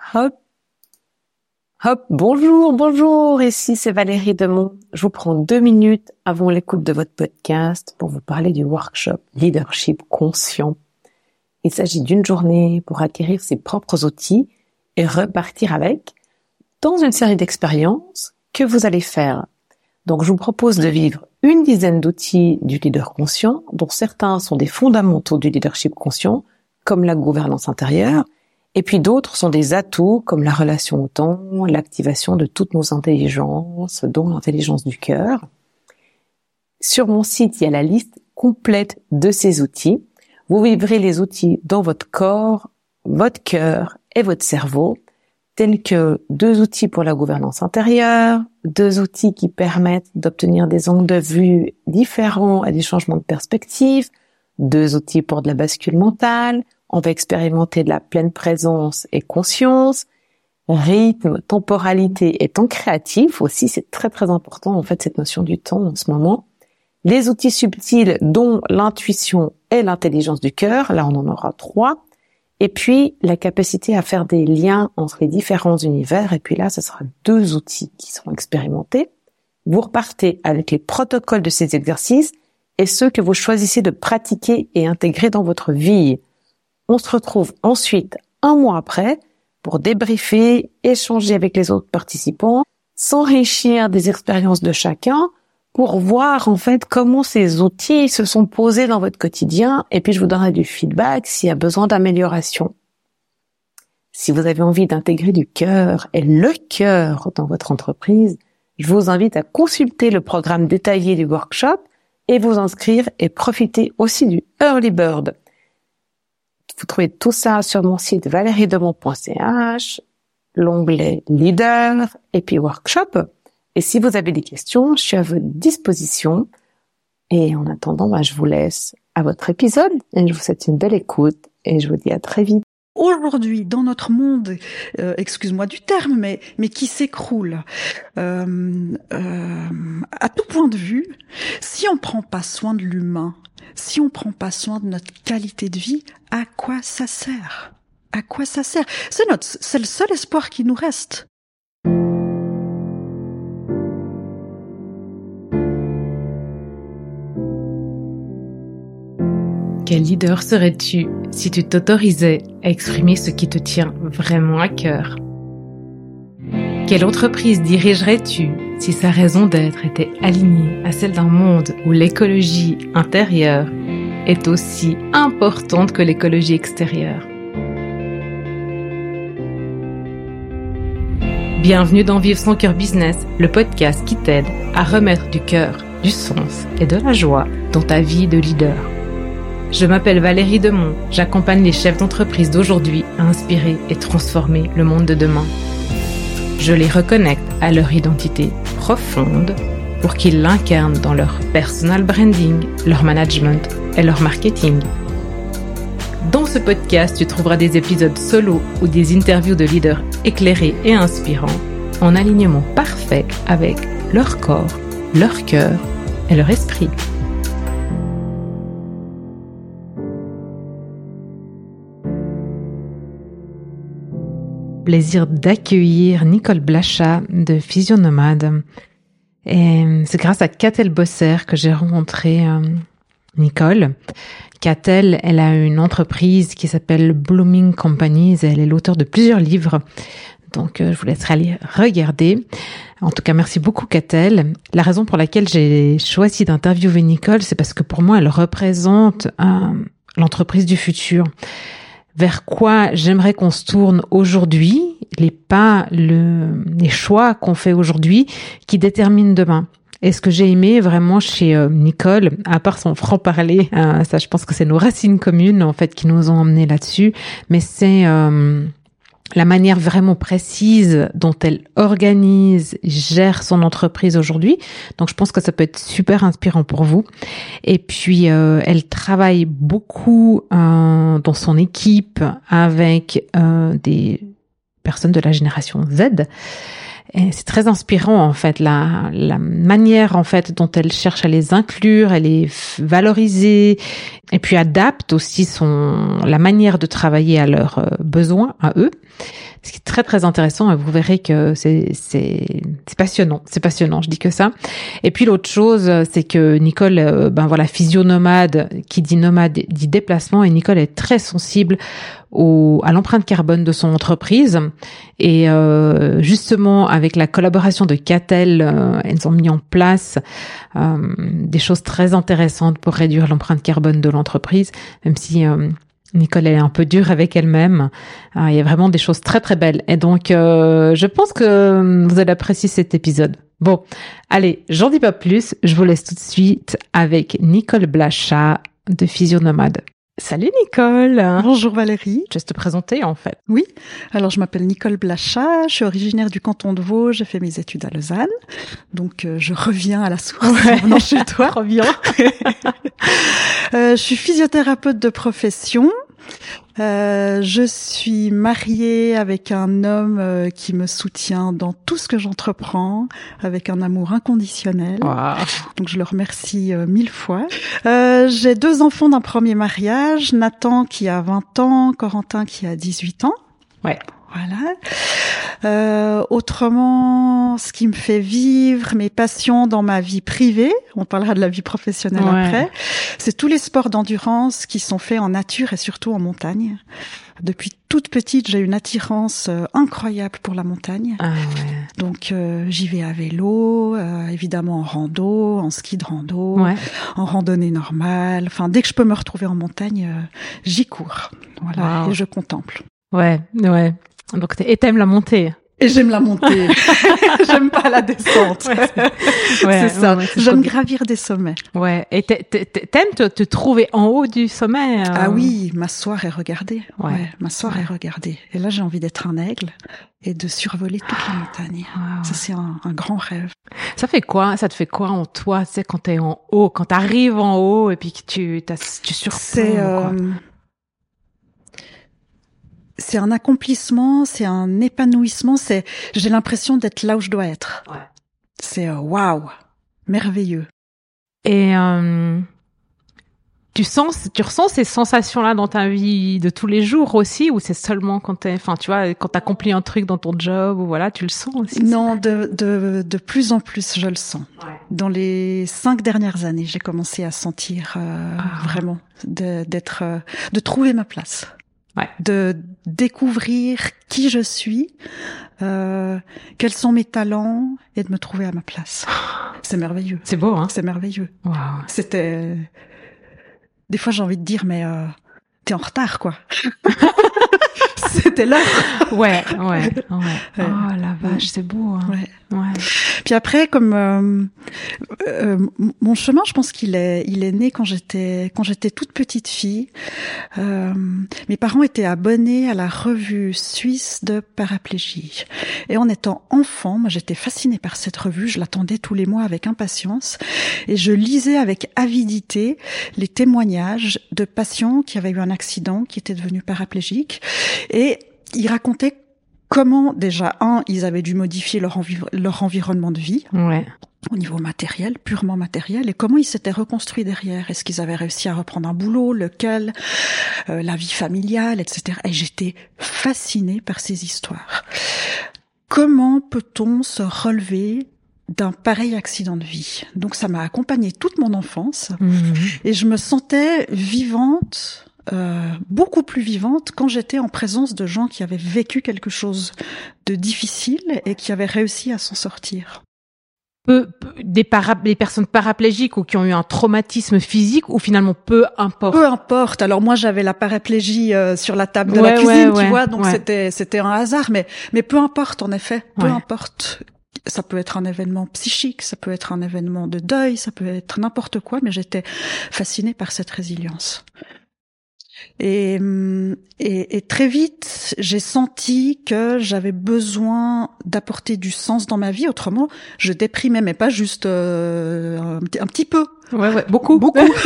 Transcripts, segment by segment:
Hop, hop, bonjour, ici c'est Valérie Demont. Je vous prends 2 minutes avant l'écoute de votre podcast pour vous parler du workshop Leadership Conscient. Il s'agit d'une journée pour acquérir ses propres outils et repartir avec dans une série d'expériences que vous allez faire. Donc je vous propose de vivre une dizaine d'outils du leader conscient, dont certains sont des fondamentaux du leadership conscient, comme la gouvernance intérieure, et puis d'autres sont des atouts comme la relation au temps, l'activation de toutes nos intelligences, dont l'intelligence du cœur. Sur mon site, il y a la liste complète de ces outils. Vous vivrez les outils dans votre corps, votre cœur et votre cerveau, tels que 2 outils pour la gouvernance intérieure, 2 outils qui permettent d'obtenir des angles de vue différents et des changements de perspective, 2 outils pour de la bascule mentale. On va expérimenter de la pleine présence et conscience, rythme, temporalité et temps créatif aussi, c'est très très important en fait cette notion du temps en ce moment. Les outils subtils dont l'intuition et l'intelligence du cœur, là on en aura 3. Et puis la capacité à faire des liens entre les différents univers, et puis là ce sera 2 outils qui seront expérimentés. Vous repartez avec les protocoles de ces exercices et ceux que vous choisissez de pratiquer et intégrer dans votre vie. On se retrouve ensuite 1 mois après pour débriefer, échanger avec les autres participants, s'enrichir des expériences de chacun pour voir en fait comment ces outils se sont posés dans votre quotidien, et puis je vous donnerai du feedback s'il y a besoin d'amélioration. Si vous avez envie d'intégrer du cœur et le cœur dans votre entreprise, je vous invite à consulter le programme détaillé du workshop et vous inscrire et profiter aussi du Early Bird. Vous trouvez tout ça sur mon site valeriedemont.ch, l'onglet Leader et puis Workshop. Et si vous avez des questions, je suis à votre disposition. Et en attendant, je vous laisse à votre épisode et je vous souhaite une belle écoute et je vous dis à très vite. Aujourd'hui, dans notre monde, excuse-moi du terme, mais qui s'écroule à tout point de vue, si on prend pas soin de l'humain, si on prend pas soin de notre qualité de vie, à quoi ça sert? À quoi ça sert? C'est le seul espoir qui nous reste. Quel leader serais-tu si tu t'autorisais à exprimer ce qui te tient vraiment à cœur? Quelle entreprise dirigerais-tu si sa raison d'être était alignée à celle d'un monde où l'écologie intérieure est aussi importante que l'écologie extérieure? Bienvenue dans Vivre son cœur business, le podcast qui t'aide à remettre du cœur, du sens et de la joie dans ta vie de leader. Je m'appelle Valérie Demont, j'accompagne les chefs d'entreprise d'aujourd'hui à inspirer et transformer le monde de demain. Je les reconnecte à leur identité profonde pour qu'ils l'incarnent dans leur personal branding, leur management et leur marketing. Dans ce podcast, tu trouveras des épisodes solo ou des interviews de leaders éclairés et inspirants en alignement parfait avec leur corps, leur cœur et leur esprit. Plaisir d'accueillir Nicole Blachat de Physionomade. Et c'est grâce à Catel Bosser que j'ai rencontré Nicole. Catel, elle a une entreprise qui s'appelle Blooming Companies et elle est l'auteur de plusieurs livres. Donc, je vous laisserai aller regarder. En tout cas, merci beaucoup Catel. La raison pour laquelle j'ai choisi d'interviewer Nicole, c'est parce que pour moi, elle représente l'entreprise du futur. Vers quoi j'aimerais qu'on se tourne aujourd'hui, les choix qu'on fait aujourd'hui qui déterminent demain. Et ce que j'ai aimé vraiment chez Nicole, à part son franc-parler, ça je pense que c'est nos racines communes en fait qui nous ont emmenés là-dessus, mais c'est la manière vraiment précise dont elle organise, gère son entreprise aujourd'hui. Donc je pense que ça peut être super inspirant pour vous. Et puis elle travaille beaucoup dans son équipe avec des personnes de la génération Z. Et c'est très inspirant en fait la manière en fait dont elle cherche à les inclure, à les valoriser et puis adapte aussi la manière de travailler à leurs besoins à eux. Ce qui est très très intéressant et vous verrez que c'est passionnant, je dis que ça. Et puis l'autre chose, c'est que Nicole, physionomade, qui dit nomade dit déplacement, et Nicole est très sensible à l'empreinte carbone de son entreprise. Et justement, avec la collaboration de Catel, elles ont mis en place des choses très intéressantes pour réduire l'empreinte carbone de l'entreprise, même si Nicole elle est un peu dure avec elle-même. Il y a vraiment des choses très très belles. Et donc, je pense que vous allez apprécier cet épisode. Bon, allez, j'en dis pas plus. Je vous laisse tout de suite avec Nicole Blachat de Physionomade. Salut Nicole. Bonjour Valérie. Je vais te présenter en fait. Oui, alors je m'appelle Nicole Blachat, je suis originaire du canton de Vaud, j'ai fait mes études à Lausanne, donc je reviens à la source en venant chez toi. Reviens. Je suis physiothérapeute de profession. Je suis mariée avec un homme qui me soutient dans tout ce que j'entreprends, avec un amour inconditionnel. Wow. Donc je le remercie 1000 fois. J'ai 2 enfants d'un premier mariage, Nathan qui a 20 ans, Corentin qui a 18 ans. Ouais. Voilà. Autrement, ce qui me fait vivre mes passions dans ma vie privée, on parlera de la vie professionnelle après, c'est tous les sports d'endurance qui sont faits en nature et surtout en montagne. Depuis toute petite, j'ai une attirance incroyable pour la montagne. Ah ouais. Donc j'y vais à vélo, évidemment en rando, en ski de rando, en randonnée normale. Enfin, dès que je peux me retrouver en montagne, j'y cours. Voilà, et je contemple. Ouais. Donc t'aimes la montée. Et j'aime la montée. J'aime pas la descente. C'est ça. J'aime gravir des sommets. Ouais. Et t'aimes te trouver en haut du sommet. Ah oui, m'asseoir et regarder. Ouais, m'asseoir et regarder. Et là, j'ai envie d'être un aigle et de survoler toute la montagne. Ça, c'est un grand rêve. Ça fait quoi? Ça te fait quoi en toi, tu sais, quand t'es en haut, quand t'arrives en haut et puis que tu surplombes, c'est un accomplissement, c'est un épanouissement, j'ai l'impression d'être là où je dois être. Ouais. C'est waouh, merveilleux. Et tu ressens ces sensations-là dans ta vie de tous les jours aussi, ou c'est seulement quand quand t'accomplis un truc dans ton job, ou voilà, tu le sens aussi? Non, de plus en plus, je le sens. Ouais. Dans les 5 dernières années, j'ai commencé à sentir vraiment de trouver ma place. Ouais. De découvrir qui je suis, quels sont mes talents et de me trouver à ma place. C'est merveilleux. C'est beau, hein? C'est merveilleux. Wow. C'était... Des fois, j'ai envie de dire, mais t'es en retard, quoi. C'était l'heure. Ouais. Oh la vache, c'est beau. Hein. Ouais. Puis après, comme mon chemin, je pense qu'il est né quand j'étais toute petite fille. Mes parents étaient abonnés à la revue suisse de paraplégie. Et en étant enfant, moi j'étais fascinée par cette revue. Je l'attendais tous les mois avec impatience et je lisais avec avidité les témoignages de patients qui avaient eu un accident, qui étaient devenus paraplégiques. Et ils racontaient comment, déjà, ils avaient dû modifier leur environnement de vie. Ouais. Au niveau matériel, purement matériel, et comment ils s'étaient reconstruits derrière. Est-ce qu'ils avaient réussi à reprendre un boulot, lequel, la vie familiale, etc. Et j'étais fascinée par ces histoires. Comment peut-on se relever d'un pareil accident de vie? Donc ça m'a accompagnée toute mon enfance, et je me sentais vivante, beaucoup plus vivante quand j'étais en présence de gens qui avaient vécu quelque chose de difficile et qui avaient réussi à s'en sortir. Des personnes paraplégiques ou qui ont eu un traumatisme physique, ou finalement peu importe? Peu importe. Alors moi j'avais la paraplégie sur la table de la cuisine, tu vois, donc c'était un hasard, mais peu importe en effet, peu importe. Ça peut être un événement psychique, ça peut être un événement de deuil, ça peut être n'importe quoi, mais j'étais fascinée par cette résilience. Et très vite, j'ai senti que j'avais besoin d'apporter du sens dans ma vie. Autrement, je déprimais, mais pas juste un petit peu. Ouais, beaucoup.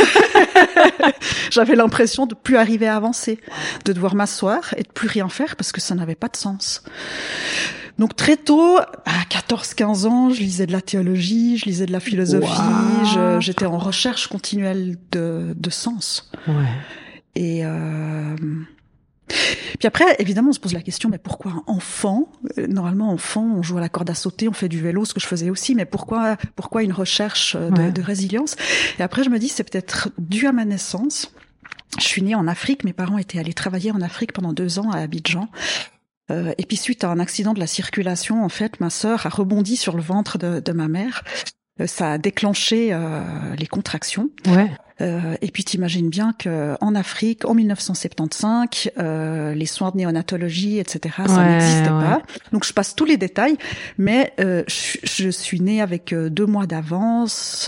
J'avais l'impression de plus arriver à avancer, de devoir m'asseoir et de plus rien faire parce que ça n'avait pas de sens. Donc très tôt, à 14-15 ans, je lisais de la théologie, je lisais de la philosophie, j'étais en recherche continuelle de sens. Ouais. Et Puis après, évidemment, on se pose la question, mais pourquoi un enfant? Normalement, enfant, on joue à la corde à sauter, on fait du vélo, ce que je faisais aussi, mais pourquoi une recherche de résilience? Et après, je me dis, c'est peut-être dû à ma naissance. Je suis née en Afrique, mes parents étaient allés travailler en Afrique pendant 2 ans à Abidjan. Et puis suite à un accident de la circulation, en fait, ma sœur a rebondi sur le ventre de ma mère. Ça a déclenché les contractions. Ouais. Et puis t'imagines bien que en Afrique, en 1975, les soins de néonatologie, etc., ça n'existait pas. Donc je passe tous les détails, mais je suis née avec 2 mois d'avance.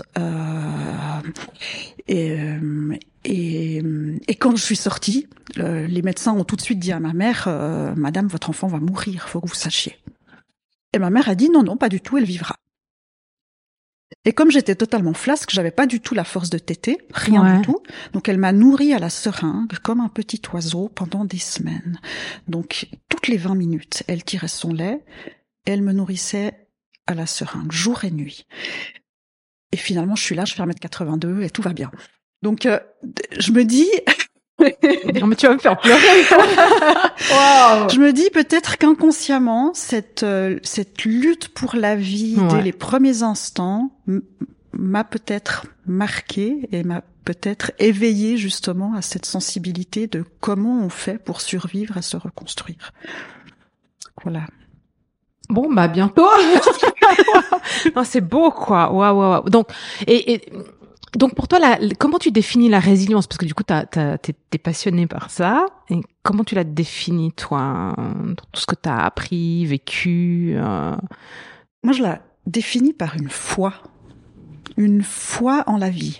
Et quand je suis sortie, les médecins ont tout de suite dit à ma mère, Madame, votre enfant va mourir, faut que vous sachiez. Et ma mère a dit non, pas du tout, elle vivra. Et comme j'étais totalement flasque, j'avais pas du tout la force de téter, rien du tout. Donc elle m'a nourrie à la seringue comme un petit oiseau pendant des semaines. Donc toutes les 20 minutes, elle tirait son lait et elle me nourrissait à la seringue, jour et nuit. Et finalement, je suis là, je fais 1m82 et tout va bien. Donc je me dis... Non, mais tu vas me faire pleurer. Wow. Je me dis peut-être qu'inconsciemment, cette lutte pour la vie dès les premiers instants m'a peut-être marqué et m'a peut-être éveillé justement à cette sensibilité de comment on fait pour survivre et se reconstruire. Voilà. Bon, bah bientôt. Non, c'est beau, quoi. Waouh. Donc, donc pour toi, comment tu définis la résilience? Parce que du coup, t'es passionné par ça. Et comment tu la définis, toi, dans tout ce que t'as appris, vécu? Moi, je la définis par une foi en la vie.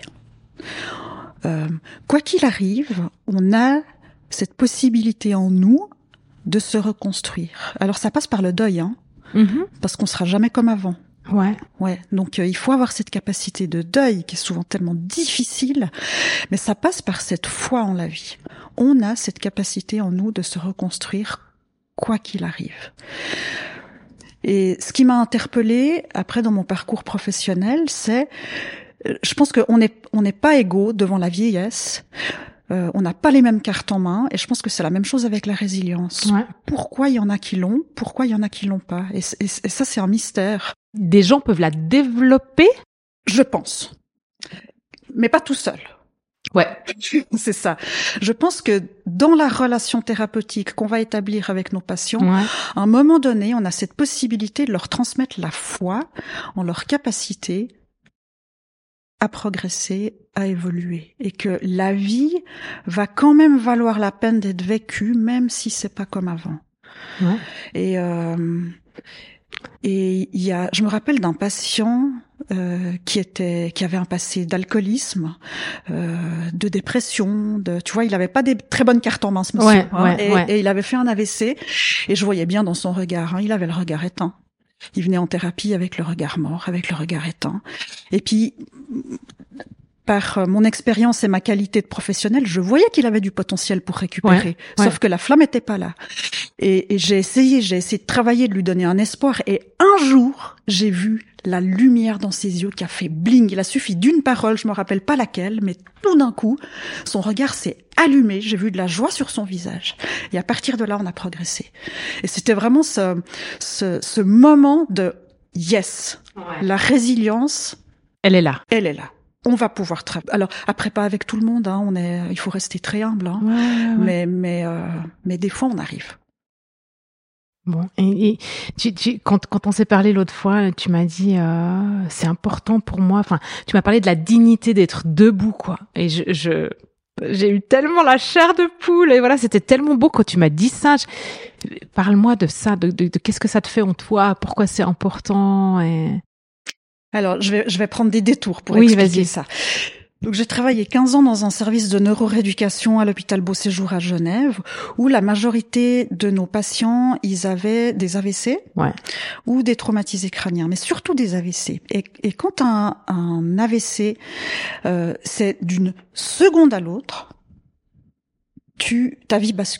Quoi qu'il arrive, on a cette possibilité en nous de se reconstruire. Alors, ça passe par le deuil, parce qu'on sera jamais comme avant. Ouais. Donc il faut avoir cette capacité de deuil qui est souvent tellement difficile, mais ça passe par cette foi en la vie. On a cette capacité en nous de se reconstruire quoi qu'il arrive. Et ce qui m'a interpellée après dans mon parcours professionnel, c'est, je pense qu'on n'est pas égaux devant la vieillesse. On n'a pas les mêmes cartes en main, et je pense que c'est la même chose avec la résilience. Ouais. Pourquoi il y en a qui l'ont, pourquoi il y en a qui l'ont pas, et ça c'est un mystère. Des gens peuvent la développer? Je pense. Mais pas tout seul. Ouais. C'est ça. Je pense que dans la relation thérapeutique qu'on va établir avec nos patients, à un moment donné, on a cette possibilité de leur transmettre la foi en leur capacité à progresser, à évoluer, et que la vie va quand même valoir la peine d'être vécue, même si c'est pas comme avant. Et je me rappelle d'un patient qui avait un passé d'alcoolisme, de dépression, tu vois, il avait pas des très bonnes cartes en main, ce monsieur, et il avait fait un AVC, et je voyais bien dans son regard, il avait le regard éteint. Il venait en thérapie avec le regard mort, avec le regard éteint. Et puis, par mon expérience et ma qualité de professionnel, je voyais qu'il avait du potentiel pour récupérer. Sauf que la flamme était pas là. Et j'ai essayé de travailler, de lui donner un espoir. Et un jour, j'ai vu la lumière dans ses yeux qui a fait bling. Il a suffi d'une parole, je me rappelle pas laquelle, mais tout d'un coup, son regard s'est allumé. J'ai vu de la joie sur son visage. Et à partir de là, on a progressé. Et c'était vraiment ce moment de yes. La résilience. Elle est là. On va pouvoir travailler. Alors après, pas avec tout le monde, il faut rester très humble, mais des fois on arrive. Bon, et quand on s'est parlé l'autre fois, tu m'as dit c'est important pour moi. Enfin, tu m'as parlé de la dignité d'être debout, quoi. Et j'ai eu tellement la chair de poule. Et voilà, c'était tellement beau quand tu m'as dit ça. Parle-moi de ça, de qu'est-ce que ça te fait en toi, pourquoi c'est important. Alors, je vais prendre des détours pour expliquer ça. Donc, j'ai travaillé 15 ans dans un service de neurorééducation à l'hôpital Beau-Séjour à Genève, où la majorité de nos patients, ils avaient des AVC ou des traumatisés crâniens, mais surtout des AVC. Et quand un AVC, c'est d'une seconde à l'autre, ta vie bascule.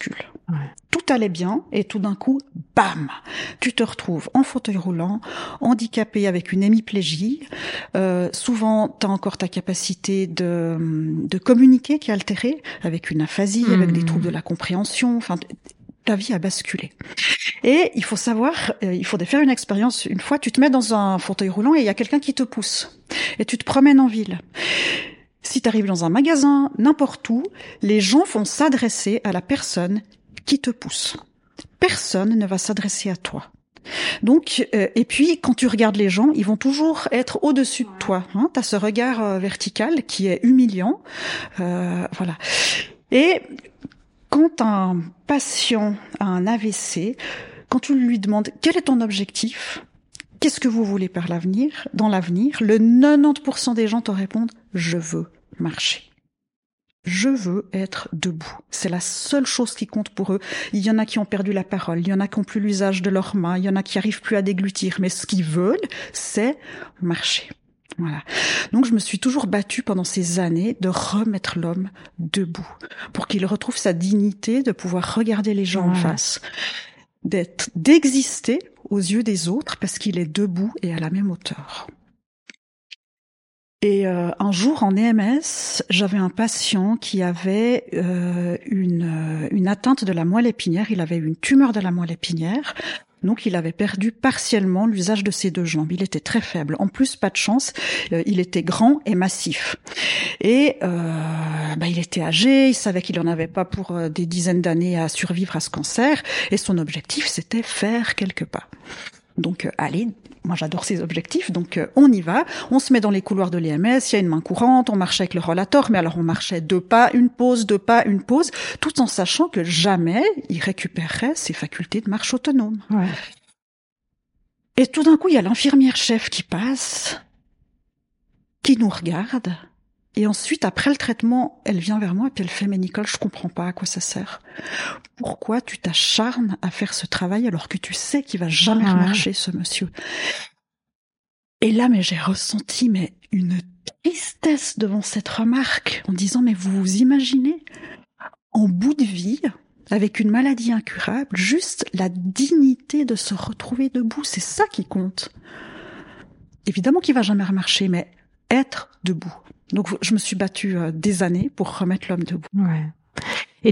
Ouais. Tout allait bien et tout d'un coup, bam, tu te retrouves en fauteuil roulant, handicapé avec une hémiplégie. Souvent, tu as encore ta capacité de communiquer qui est altérée, avec une aphasie, avec des troubles de la compréhension. Enfin, ta vie a basculé. Et il faut savoir, il faut faire une expérience. Une fois, tu te mets dans un fauteuil roulant et il y a quelqu'un qui te pousse. Et tu te promènes en ville. Si tu arrives dans un magasin, n'importe où, les gens vont s'adresser à la personne qui te pousse. Personne ne va s'adresser à toi. Donc, et puis, quand tu regardes les gens, ils vont toujours être au-dessus de toi. Hein, tu as ce regard vertical qui est humiliant. Voilà. Et quand un patient a un AVC, quand tu lui demandes quel est ton objectif, qu'est-ce que vous voulez par l'avenir, dans l'avenir, le 90% des gens te répondent « je veux marcher ». Je veux être debout. C'est la seule chose qui compte pour eux. Il y en a qui ont perdu la parole, il y en a qui ont plus l'usage de leurs mains, il y en a qui arrivent plus à déglutir, mais ce qu'ils veulent, c'est marcher. Voilà. Donc je me suis toujours battue pendant ces années de remettre l'homme debout, pour qu'il retrouve sa dignité, de pouvoir regarder les gens en face, d'exister aux yeux des autres parce qu'il est debout et à la même hauteur. Et un jour en EMS, j'avais un patient qui avait une atteinte de la moelle épinière. Il avait une tumeur de la moelle épinière. Donc, il avait perdu partiellement l'usage de ses deux jambes. Il était très faible. En plus, pas de chance, il était grand et massif. Et il était âgé, il savait qu'il en avait pas pour des dizaines d'années à survivre à ce cancer. Et son objectif, c'était faire quelques pas. Donc, allez, moi j'adore ces objectifs, donc on y va, on se met dans les couloirs de l'EMS, il y a une main courante, on marchait avec le rollator, mais alors on marchait 2 pas, une pause, tout en sachant que jamais il récupérerait ses facultés de marche autonome. Ouais. Et tout d'un coup, il y a l'infirmière chef qui passe, qui nous regarde, et ensuite, après le traitement, elle vient vers moi et puis elle fait « Mais Nicole, je comprends pas à quoi ça sert. Pourquoi tu t'acharnes à faire ce travail alors que tu sais qu'il va jamais marcher, ce monsieur ?» Et là, mais j'ai ressenti une tristesse devant cette remarque en disant « Mais vous vous imaginez, en bout de vie, avec une maladie incurable, juste la dignité de se retrouver debout, c'est ça qui compte. Évidemment qu'il va jamais remarcher, mais être debout. » Donc, je me suis battue des années pour remettre l'homme debout. Ouais. Et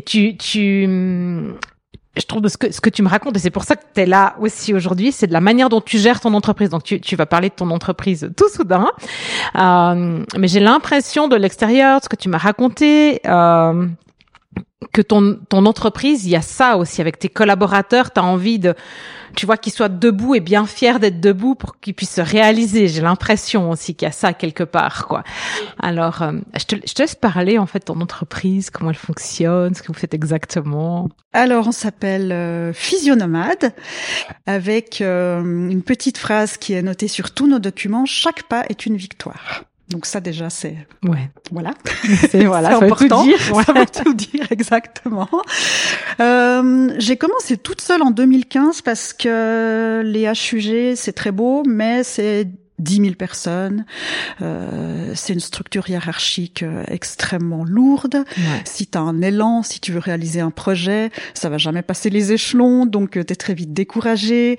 je trouve ce que tu me racontes, et c'est pour ça que tu es là aussi aujourd'hui, c'est de la manière dont tu gères ton entreprise. Donc, tu vas parler de ton entreprise tout soudain. Mais j'ai l'impression de l'extérieur, de ce que tu m'as raconté, que ton entreprise, il y a ça aussi avec tes collaborateurs, tu as envie qu'ils soient debout et bien fiers d'être debout pour qu'ils puissent se réaliser. J'ai l'impression aussi qu'il y a ça quelque part, quoi. Alors, je te laisse parler, en fait, de ton entreprise, comment elle fonctionne, ce que vous faites exactement. Alors, on s'appelle Physionomade, avec une petite phrase qui est notée sur tous nos documents. Chaque pas est une victoire. Donc ça déjà c'est voilà c'est important, tout dire. Ça veut tout dire exactement. J'ai commencé toute seule en 2015 parce que les HUG c'est très beau mais c'est 10 000 personnes, c'est une structure hiérarchique extrêmement lourde. Ouais. Si tu as un élan, si tu veux réaliser un projet, ça va jamais passer les échelons, donc tu es très vite découragé.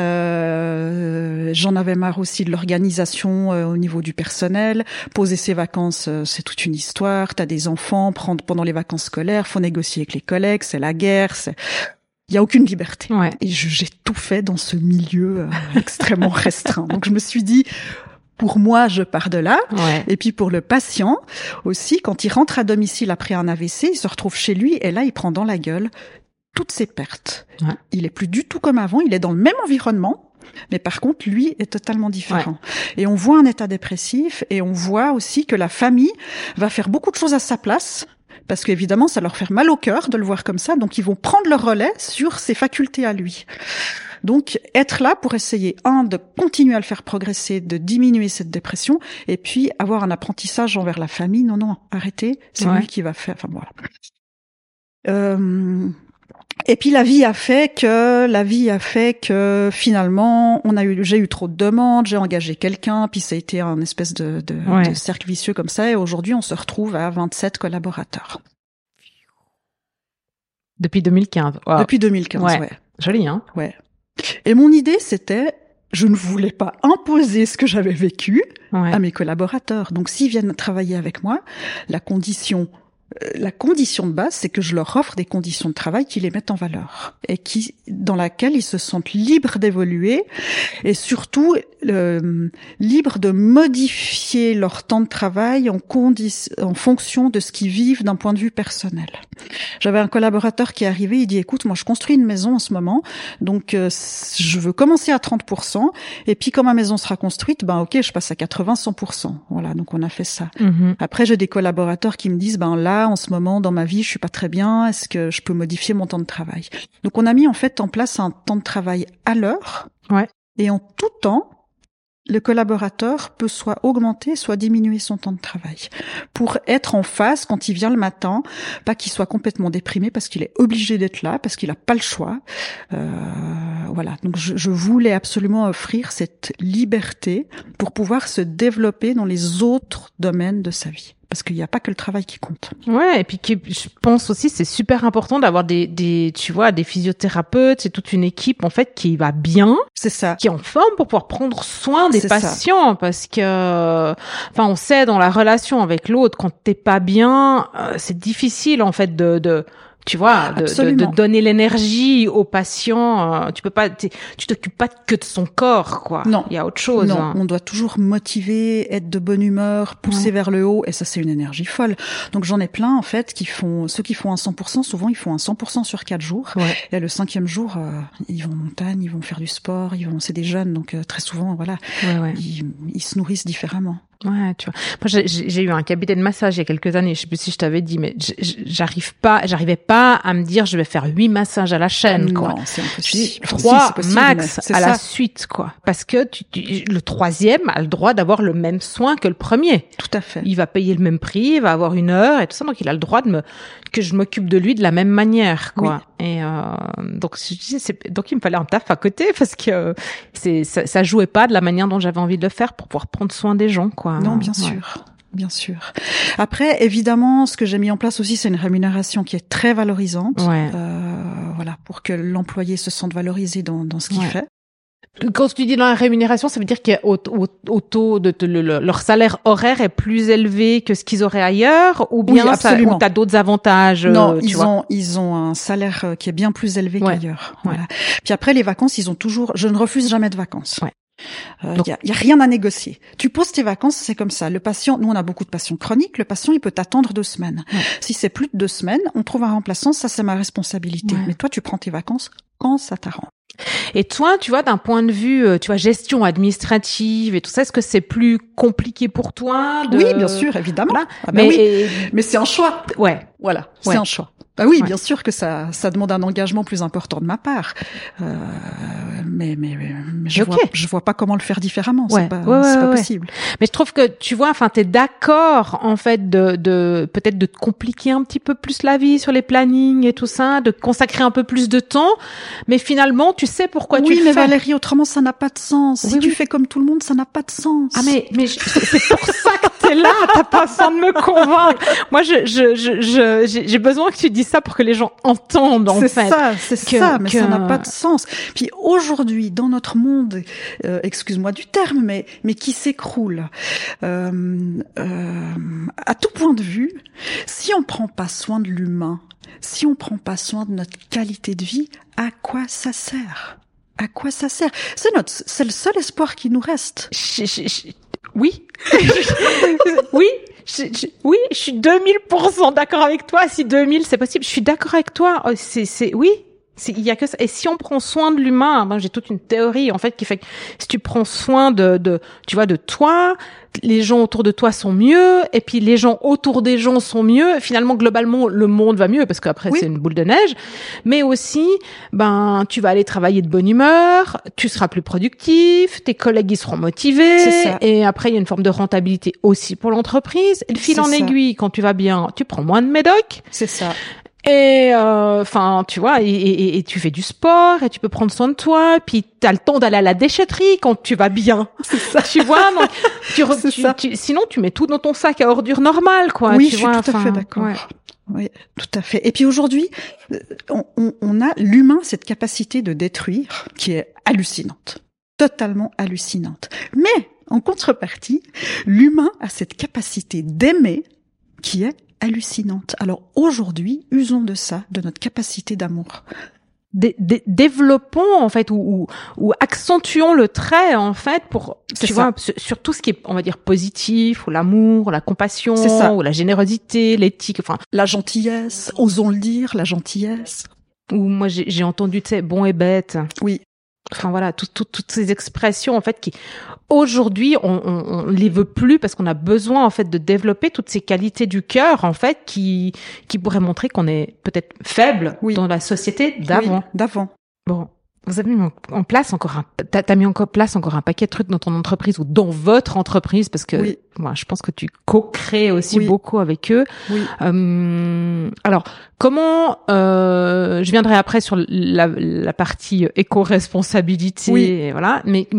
J'en avais marre aussi de l'organisation au niveau du personnel. Poser ses vacances, c'est toute une histoire. Tu as des enfants, prendre pendant les vacances scolaires, faut négocier avec les collègues, c'est la guerre, il y a aucune liberté. Ouais. Et j'ai tout fait dans ce milieu extrêmement restreint. Donc je me suis dit, pour moi, je pars de là. Ouais. Et puis pour le patient aussi, quand il rentre à domicile après un AVC, il se retrouve chez lui et là, il prend dans la gueule toutes ses pertes. Ouais. Il est plus du tout comme avant. Il est dans le même environnement. Mais par contre, lui est totalement différent. Ouais. Et on voit un état dépressif et on voit aussi que la famille va faire beaucoup de choses à sa place. Parce qu'évidemment, ça leur fait mal au cœur de le voir comme ça. Donc, ils vont prendre le relais sur ses facultés à lui. Donc, être là pour essayer, de continuer à le faire progresser, de diminuer cette dépression, et puis avoir un apprentissage envers la famille. Non, arrêtez, c'est lui qui va faire. Enfin, voilà. Et puis la vie a fait que finalement j'ai eu trop de demandes, j'ai engagé quelqu'un, puis ça a été un espèce de cercle vicieux comme ça, et aujourd'hui on se retrouve à 27 collaborateurs. Depuis 2015. Wow. Depuis 2015, ouais. Joli, hein? Ouais. Et mon idée, c'était, je ne voulais pas imposer ce que j'avais vécu à mes collaborateurs. Donc, s'ils viennent travailler avec moi, la condition de base, c'est que je leur offre des conditions de travail qui les mettent en valeur et dans laquelle ils se sentent libres d'évoluer et surtout libres de modifier leur temps de travail en fonction de ce qu'ils vivent d'un point de vue personnel. J'avais un collaborateur qui est arrivé, il dit écoute, moi je construis une maison en ce moment, donc je veux commencer à 30% et puis quand ma maison sera construite, ok, je passe à 80-100%. Voilà, donc on a fait ça. Après j'ai des collaborateurs qui me disent là en ce moment dans ma vie je suis pas très bien, est-ce que je peux modifier mon temps de travail? Donc on a mis en fait en place un temps de travail à l'heure et en tout temps le collaborateur peut soit augmenter, soit diminuer son temps de travail pour être en phase quand il vient le matin, pas qu'il soit complètement déprimé parce qu'il est obligé d'être là, parce qu'il n'a pas le choix. Voilà, donc je voulais absolument offrir cette liberté pour pouvoir se développer dans les autres domaines de sa vie. Parce qu'il n'y a pas que le travail qui compte. Ouais, et puis je pense aussi c'est super important d'avoir des physiothérapeutes, c'est toute une équipe en fait qui va bien. C'est ça. Qui est en forme pour pouvoir prendre soin des patients parce que on sait dans la relation avec l'autre quand t'es pas bien, c'est difficile en fait de donner l'énergie au patient. Tu peux pas, tu t'occupes pas que de son corps, quoi. Non. Il y a autre chose. Non. On doit toujours motiver, être de bonne humeur, pousser vers le haut. Et ça, c'est une énergie folle. Donc, j'en ai plein, en fait, ceux qui font un 100%, souvent, ils font un 100% sur 4 jours. Ouais. Et le 5e jour, ils vont en montagne, ils vont faire du sport, c'est des jeunes. Donc, très souvent, voilà. Ouais. Ils se nourrissent différemment. Ouais, tu vois. Moi, j'ai eu un cabinet de massage il y a quelques années. Je sais plus si je t'avais dit, mais j'arrivais pas à me dire, je vais faire 8 massages à la chaîne, quoi. Non, c'est impossible. 3 max à la suite, quoi. Parce que le 3e a le droit d'avoir le même soin que le premier. Tout à fait. Il va payer le même prix, il va avoir 1 heure et tout ça. Donc, il a le droit que je m'occupe de lui de la même manière, quoi. Oui. Et, donc il me fallait un taf à côté parce que ça jouait pas de la manière dont j'avais envie de le faire pour pouvoir prendre soin des gens, quoi. Non, bien sûr. Bien sûr. Après, évidemment, ce que j'ai mis en place aussi, c'est une rémunération qui est très valorisante. Ouais. Voilà, pour que l'employé se sente valorisé dans ce qu'il fait. Quand tu dis dans la rémunération, ça veut dire qu'au taux leur salaire horaire est plus élevé que ce qu'ils auraient ailleurs, ou bien ou t'as d'autres avantages? Non, ils ont un salaire qui est bien plus élevé qu'ailleurs. Voilà. Puis après, les vacances, je ne refuse jamais de vacances. Ouais. Y a rien à négocier. Tu poses tes vacances, c'est comme ça. Le patient, nous on a beaucoup de patients chroniques, le patient il peut t'attendre 2 semaines. Ouais. Si c'est plus de 2 semaines, on trouve un remplaçant, ça c'est ma responsabilité. Ouais. Mais toi tu prends tes vacances quand ça t'arrange. Et toi, tu vois, d'un point de vue, gestion administrative et tout ça, est-ce que c'est plus compliqué pour toi Oui, bien sûr, évidemment. Voilà. Mais c'est un choix. Ouais. Voilà, c'est un choix. Bah oui, bien sûr que ça demande un engagement plus important de ma part. Mais je vois pas comment le faire différemment. C'est pas possible. Mais je trouve que, tu vois, t'es d'accord, en fait, de peut-être de te compliquer un petit peu plus la vie sur les plannings et tout ça, de consacrer un peu plus de temps. Mais finalement, tu sais pourquoi tu le fais. Oui, mais Valérie, autrement, ça n'a pas de sens. Si tu fais comme tout le monde, ça n'a pas de sens. Ah, mais c'est pour ça que t'es là. T'as pas besoin de me convaincre. Moi, j'ai besoin que tu dises ça pour que les gens entendent, en fait. C'est ça, mais ça n'a pas de sens. Puis aujourd'hui, dans notre monde, excuse-moi du terme, mais qui s'écroule, à tout point de vue, si on prend pas soin de l'humain, si on prend pas soin de notre qualité de vie, à quoi ça sert? À quoi ça sert? C'est le seul espoir qui nous reste. Oui. Oui. Oui, je suis 2000% d'accord avec toi. Si 2000 c'est possible, je suis d'accord avec toi. Oui. Il y a que ça. Et si on prend soin de l'humain, j'ai toute une théorie, en fait, qui fait que si tu prends soin de toi, les gens autour de toi sont mieux, et puis les gens autour des gens sont mieux. Finalement, globalement, le monde va mieux, parce qu'après, c'est une boule de neige. Mais aussi, tu vas aller travailler de bonne humeur, tu seras plus productif, tes collègues, ils seront motivés. C'est ça. Et après, il y a une forme de rentabilité aussi pour l'entreprise. Et le fil en aiguille, quand tu vas bien, tu prends moins de médoc. C'est ça. Et enfin, tu vois, et tu fais du sport et tu peux prendre soin de toi. Puis t'as le temps d'aller à la déchetterie quand tu vas bien. C'est ça. Tu vois, donc sinon tu mets tout dans ton sac à ordures normal, quoi. Oui, tu je vois, suis tout à fait d'accord. Ouais. Oui, tout à fait. Et puis aujourd'hui, on a l'humain cette capacité de détruire qui est hallucinante, totalement hallucinante. Mais en contrepartie, l'humain a cette capacité d'aimer qui est hallucinante. Alors aujourd'hui, usons de ça, de notre capacité d'amour. Développons en fait ou accentuons le trait en fait pour tu vois sur tout ce qui est on va dire positif ou l'amour, la compassion ou la générosité, l'éthique, enfin la gentillesse, osons le dire, la gentillesse. Ou moi j'ai entendu tu sais bon et bête. Oui. Enfin voilà, toutes ces expressions en fait qui aujourd'hui on les veut plus parce qu'on a besoin en fait de développer toutes ces qualités du cœur en fait qui pourraient montrer qu'on est peut-être faible dans la société d'avant. Oui, d'avant. Bon, vous avez mis en place encore t'as mis en place encore un paquet de trucs dans ton entreprise ou dans votre entreprise parce que moi je pense que tu co-crées aussi beaucoup avec eux. Oui. Alors comment je viendrai après sur la partie éco-responsabilité, voilà. Mais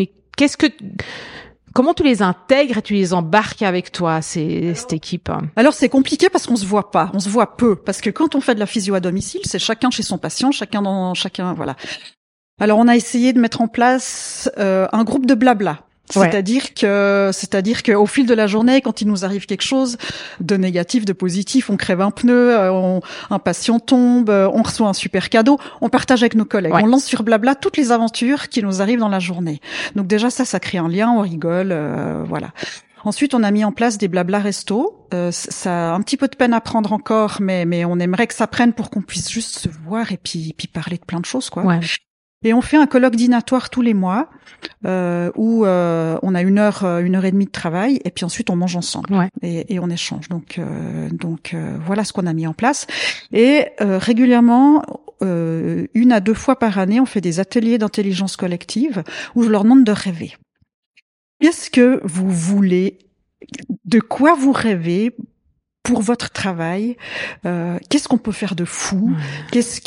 comment tu les intègres et tu les embarques avec toi, cette équipe? Alors c'est compliqué parce qu'on se voit pas, on se voit peu, parce que quand on fait de la physio à domicile, c'est chacun chez son patient, chacun voilà. Alors on a essayé de mettre en place un groupe de blabla. C'est-à-dire que au fil de la journée, quand il nous arrive quelque chose de négatif, de positif, on crève un pneu, un patient tombe, on reçoit un super cadeau, on partage avec nos collègues. On lance sur Blabla toutes les aventures qui nous arrivent dans la journée. Donc déjà ça crée un lien, on rigole, voilà. Ensuite, on a mis en place des Blabla resto. Ça a un petit peu de peine à prendre encore, mais on aimerait que ça prenne pour qu'on puisse juste se voir et puis parler de plein de choses, quoi. Ouais. Et on fait un colloque dînatoire tous les mois où on a une heure et demie de travail et puis ensuite on mange ensemble et on échange. Donc voilà ce qu'on a mis en place. Et régulièrement, 1 à 2 fois par année, on fait des ateliers d'intelligence collective où je leur demande de rêver. Qu'est-ce que vous voulez? De quoi vous rêvez pour votre travail? Qu'est-ce qu'on peut faire de fou? Qu'est-ce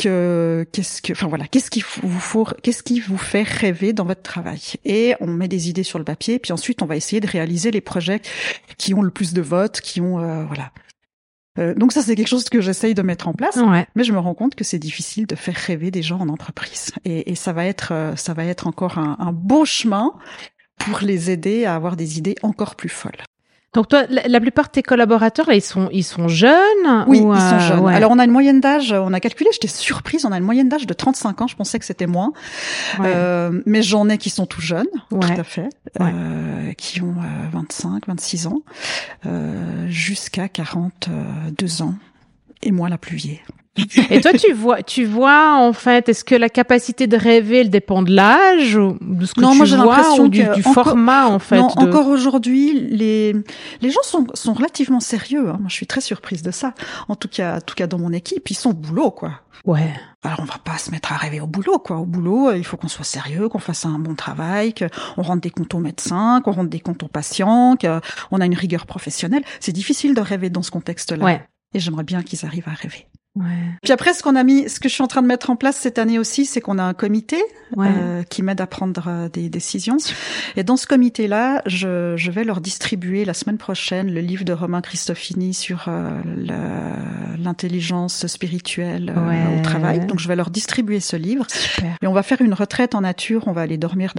qui vous fait rêver dans votre travail? Et on met des idées sur le papier, puis ensuite on va essayer de réaliser les projets qui ont le plus de votes, qui ont voilà. Donc ça c'est quelque chose que j'essaye de mettre en place, mais je me rends compte que c'est difficile de faire rêver des gens en entreprise. Et ça va être encore un beau chemin pour les aider à avoir des idées encore plus folles. Donc toi, la plupart de tes collaborateurs, là, ils sont jeunes? Oui, ils sont jeunes. Ouais. Alors on a une moyenne d'âge, on a calculé, j'étais surprise, on a une moyenne d'âge de 35 ans, je pensais que c'était moins. Mais j'en ai qui sont tout jeunes, tout à fait, qui ont 25, 26 ans, jusqu'à 42 ans, et moi la plus vieille. Et toi, tu vois, en fait, est-ce que la capacité de rêver, elle dépend de l'âge, ou de ce que non, tu moi, j'ai vois, l'impression ou du format, en fait? Non, encore aujourd'hui, les gens sont relativement sérieux, hein. Moi, je suis très surprise de ça. En tout cas, dans mon équipe, ils sont au boulot, quoi. Ouais. Alors, on va pas se mettre à rêver au boulot, quoi. Au boulot, il faut qu'on soit sérieux, qu'on fasse un bon travail, qu'on rende des comptes aux médecins, qu'on rende des comptes aux patients, qu'on a une rigueur professionnelle. C'est difficile de rêver dans ce contexte-là. Ouais. Et j'aimerais bien qu'ils arrivent à rêver. Ouais. Puis après, ce que je suis en train de mettre en place cette année aussi, c'est qu'on a un comité qui m'aide à prendre des décisions. Et dans ce comité-là, je vais leur distribuer la semaine prochaine le livre de Romain Cristofini sur l'intelligence spirituelle au travail. Donc je vais leur distribuer ce livre. Super. Et on va faire une retraite en nature. On va aller dormir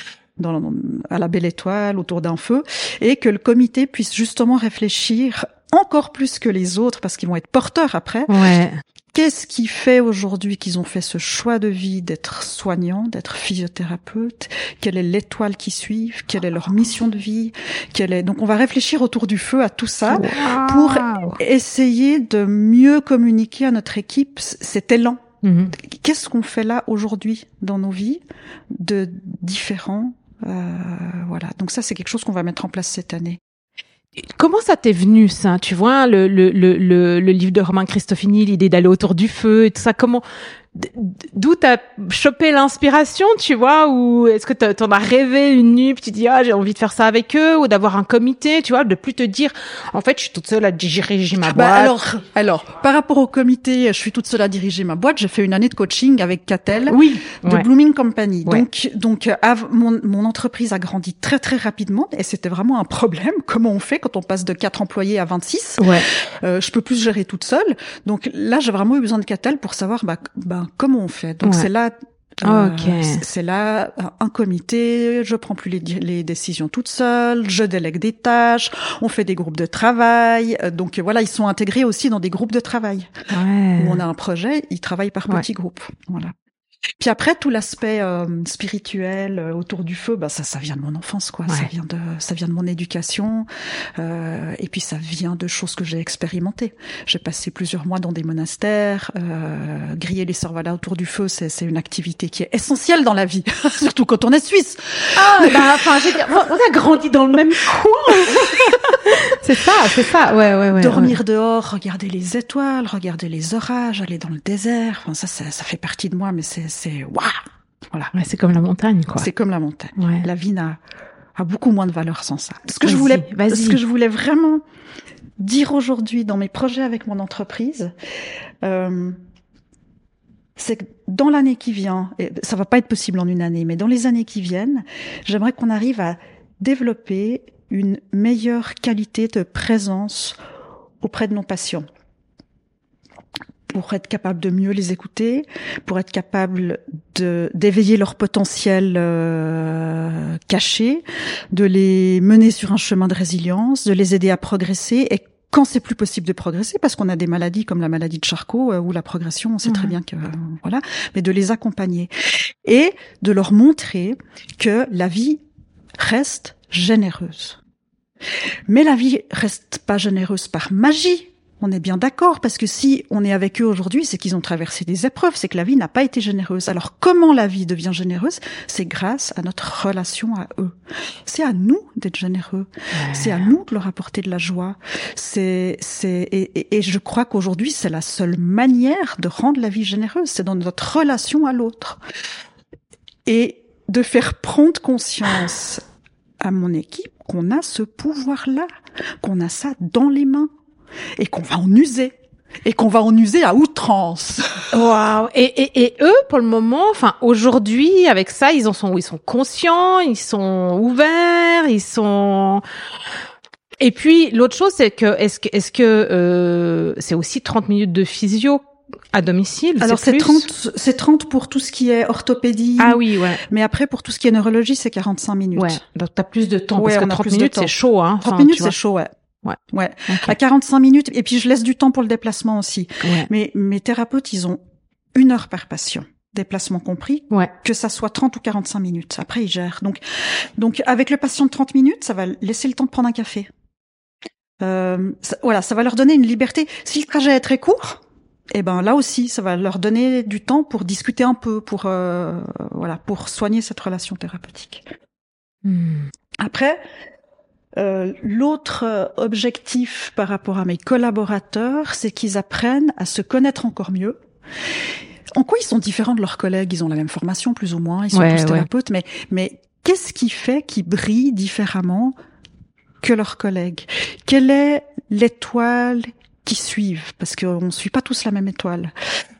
à la Belle Étoile autour d'un feu, et que le comité puisse justement réfléchir encore plus que les autres, parce qu'ils vont être porteurs après. Ouais. Qu'est-ce qui fait aujourd'hui qu'ils ont fait ce choix de vie d'être soignants, d'être physiothérapeutes? Quelle est l'étoile qui suivent? Quelle est leur mission de vie? Donc on va réfléchir autour du feu à tout ça pour essayer de mieux communiquer à notre équipe cet élan. Mm-hmm. Qu'est-ce qu'on fait là aujourd'hui dans nos vies de différents? Voilà. Donc ça, c'est quelque chose qu'on va mettre en place cette année. Comment ça t'est venu, ça? Tu vois, le livre de Romain Cristofini, l'idée d'aller autour du feu et tout ça. Comment d'où t'as chopé l'inspiration, tu vois, ou est-ce que t'en as rêvé une nuit, puis tu dis j'ai envie de faire ça avec eux, ou d'avoir un comité, tu vois, de plus te dire en fait je suis toute seule à diriger ma boîte. Alors par rapport au comité, je suis toute seule à diriger ma boîte. J'ai fait une année de coaching avec Catel de Blooming Company. Ouais. Donc mon entreprise a grandi très très rapidement et c'était vraiment un problème. Comment on fait quand on passe de 4 employés à 26? Ouais. Je peux plus gérer toute seule. Donc là j'ai vraiment eu besoin de Catel pour savoir comment on fait. Donc c'est là c'est là un comité, je prends plus les décisions toute seule, je délègue des tâches, on fait des groupes de travail. Donc voilà, ils sont intégrés aussi dans des groupes de travail. Ouais. Où on a un projet, ils travaillent par petits groupes. Voilà. Puis après tout l'aspect spirituel autour du feu, ça vient de mon enfance quoi, ça vient de mon éducation et puis ça vient de choses que j'ai expérimentées. J'ai passé plusieurs mois dans des monastères, griller les sorvala autour du feu, c'est une activité qui est essentielle dans la vie, surtout quand on est suisse. On a grandi dans le même coin. c'est ça. Ouais. Dormir dehors, regarder les étoiles, regarder les orages, aller dans le désert, ça fait partie de moi mais c'est waouh. Voilà. Ouais, c'est comme la montagne, quoi. C'est comme la montagne. Ouais. La vie a beaucoup moins de valeur sans ça. Ce que je voulais vraiment dire aujourd'hui dans mes projets avec mon entreprise, c'est que dans l'année qui vient, et ça va pas être possible en une année, mais dans les années qui viennent, j'aimerais qu'on arrive à développer une meilleure qualité de présence auprès de nos patients. Pour être capable de mieux les écouter, pour être capable d'éveiller leur potentiel caché, de les mener sur un chemin de résilience, de les aider à progresser et quand c'est plus possible de progresser, parce qu'on a des maladies comme la maladie de Charcot où la progression, on sait très bien que voilà, mais de les accompagner et de leur montrer que la vie reste généreuse. Mais la vie reste pas généreuse par magie. On est bien d'accord, parce que si on est avec eux aujourd'hui, c'est qu'ils ont traversé des épreuves, c'est que la vie n'a pas été généreuse. Alors comment la vie devient généreuse? C'est grâce à notre relation à eux. C'est à nous d'être généreux. Ouais. C'est à nous de leur apporter de la joie. Et je crois qu'aujourd'hui, c'est la seule manière de rendre la vie généreuse. C'est dans notre relation à l'autre. Et de faire prendre conscience à mon équipe qu'on a ce pouvoir-là, qu'on a ça dans les mains. Et qu'on va en user. Et qu'on va en user à outrance. Waouh. Et eux, pour le moment, aujourd'hui, avec ça, ils sont conscients, ils sont ouverts, ils sont... Et puis, l'autre chose, c'est que, est-ce que c'est aussi 30 minutes de physio à domicile? Alors, c'est 30 pour tout ce qui est orthopédie. Ah oui, ouais. Mais après, pour tout ce qui est neurologie, c'est 45 minutes. Ouais. Donc, t'as plus de temps. Parce que 30 minutes, c'est chaud, hein. 30 minutes, c'est chaud, ouais. Ouais. Okay. À 45 minutes. Et puis, je laisse du temps pour le déplacement aussi. Ouais. Mais mes thérapeutes, ils ont 1 heure par patient. Déplacement compris. Ouais. Que ça soit 30 ou 45 minutes. Après, ils gèrent. Donc, avec le patient de 30 minutes, ça va laisser le temps de prendre un café. Ça va leur donner une liberté. Si le trajet est très court, là aussi, ça va leur donner du temps pour discuter un peu, pour soigner cette relation thérapeutique. Après, l'autre objectif par rapport à mes collaborateurs, c'est qu'ils apprennent à se connaître encore mieux. En quoi ils sont différents de leurs collègues? Ils ont la même formation, plus ou moins. Ils sont tous thérapeutes, mais qu'est-ce qui fait qu'ils brillent différemment que leurs collègues? Quelle est l'étoile qui suivent? Parce qu'on ne suit pas tous la même étoile.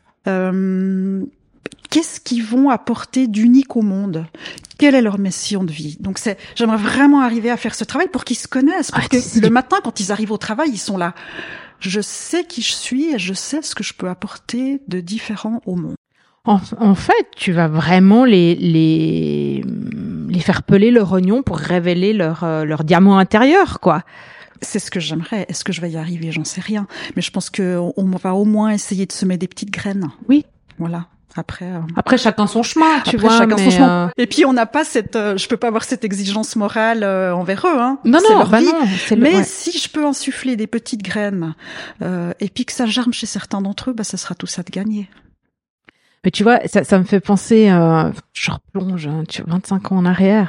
Qu'est-ce qu'ils vont apporter d'unique au monde? Quelle est leur mission de vie? Donc j'aimerais vraiment arriver à faire ce travail pour qu'ils se connaissent, pour que le matin, quand ils arrivent au travail, ils sont là. Je sais qui je suis et je sais ce que je peux apporter de différent au monde. En fait, tu vas vraiment les faire peler le rognon pour révéler leur diamant intérieur, quoi. C'est ce que j'aimerais. Est-ce que je vais y arriver? J'en sais rien. Mais je pense qu'on va au moins essayer de semer des petites graines. Oui. Voilà. Après chacun son chemin, tu vois. Chacun son chemin. Et puis on n'a pas je peux pas avoir cette exigence morale envers eux, hein. Non, c'est non, leur vie. Non. Mais si je peux insuffler des petites graines, et puis que ça germe chez certains d'entre eux, ça sera tout ça de gagner. Mais tu vois, ça me fait penser, je replonge, 25 ans en arrière.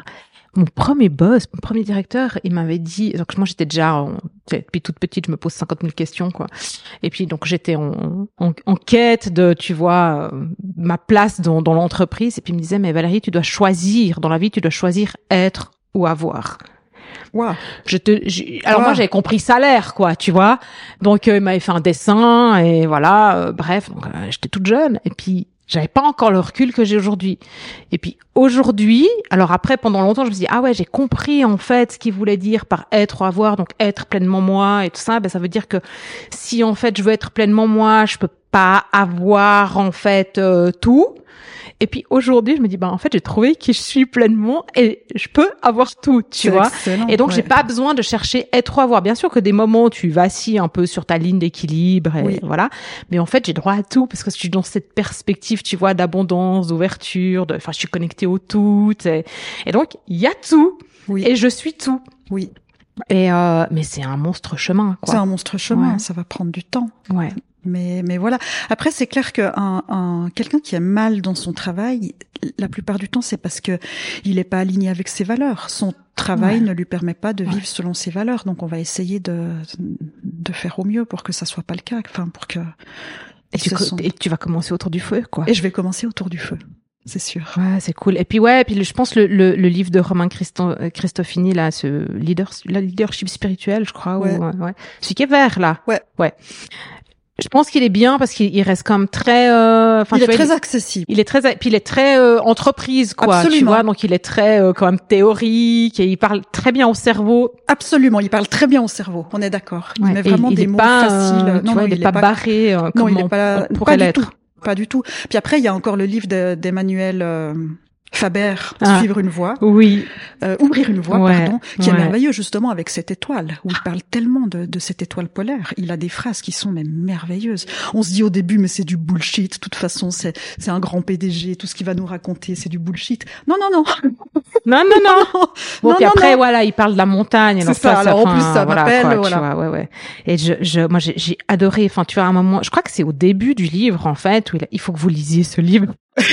mon premier boss, mon premier directeur, il m'avait dit, donc moi j'étais déjà, depuis toute petite, je me pose 50 000 questions, quoi. Et puis donc j'étais en quête de, tu vois, ma place dans l'entreprise. Et puis il me disait, mais Valérie, tu dois choisir, dans la vie, tu dois choisir être ou avoir. Wow. Alors moi j'avais compris salaire, quoi, tu vois. Donc il m'avait fait un dessin et voilà, bref, donc, j'étais toute jeune et puis j'avais pas encore le recul que j'ai aujourd'hui. Et puis aujourd'hui, alors après pendant longtemps je me suis dit ah ouais, j'ai compris en fait ce qu'il voulait dire par être ou avoir, donc être pleinement moi et tout ça, ben ça veut dire que si en fait je veux être pleinement moi, je peux pas avoir en fait tout. Et puis aujourd'hui, je me dis en fait, j'ai trouvé qui je suis pleinement et je peux avoir tout, tu vois. Excellent, et donc j'ai pas besoin de chercher être ou avoir. Bien sûr que des moments où tu vacilles un peu sur ta ligne d'équilibre et voilà, mais en fait, j'ai droit à tout parce que je suis dans cette perspective, tu vois, d'abondance, d'ouverture, je suis connectée au tout et donc il y a tout et je suis tout. Oui. Et mais c'est un monstre chemin, quoi. C'est un monstre chemin, ça va prendre du temps. Ouais. Mais voilà. Après, c'est clair que quelqu'un qui est mal dans son travail, la plupart du temps, c'est parce que il est pas aligné avec ses valeurs. Son travail ne lui permet pas de vivre selon ses valeurs. Donc, on va essayer de faire au mieux pour que ça soit pas le cas. Enfin, pour que. Et tu vas commencer autour du feu, quoi. Et je vais commencer autour du feu. C'est sûr. Ouais, c'est cool. Et puis je pense le livre de Romain Cristofini là, ce leadership spirituel, je crois, ouais. Celui qui est vert là. Ouais. Je pense qu'il est bien parce qu'il reste quand même très il est très accessible. Il est très entreprise, quoi. Absolument. Tu vois, donc il est très quand même théorique et il parle très bien au cerveau. Absolument, il parle très bien au cerveau. On est d'accord. Il met vraiment des mots faciles. Non, il est pas barré comme on pourrait l'être. Pas du tout. Puis après, il y a encore le livre d'Emmanuel Faber, Suivre une voie. Oui. Ouvrir une voie, pardon, qui est merveilleux justement avec cette étoile, où il parle tellement de cette étoile polaire. Il a des phrases qui sont même merveilleuses. On se dit au début, mais c'est du bullshit. De toute façon, c'est un grand PDG. Tout ce qu'il va nous raconter, c'est du bullshit. Non. Non. Bon, puis après, voilà, il parle de la montagne. C'est ça. Alors, en plus, ça m'appelle, voilà. Ouais. Et moi, j'ai adoré, enfin, tu vois, à un moment, je crois que c'est au début du livre, en fait, où il faut que vous lisiez ce livre.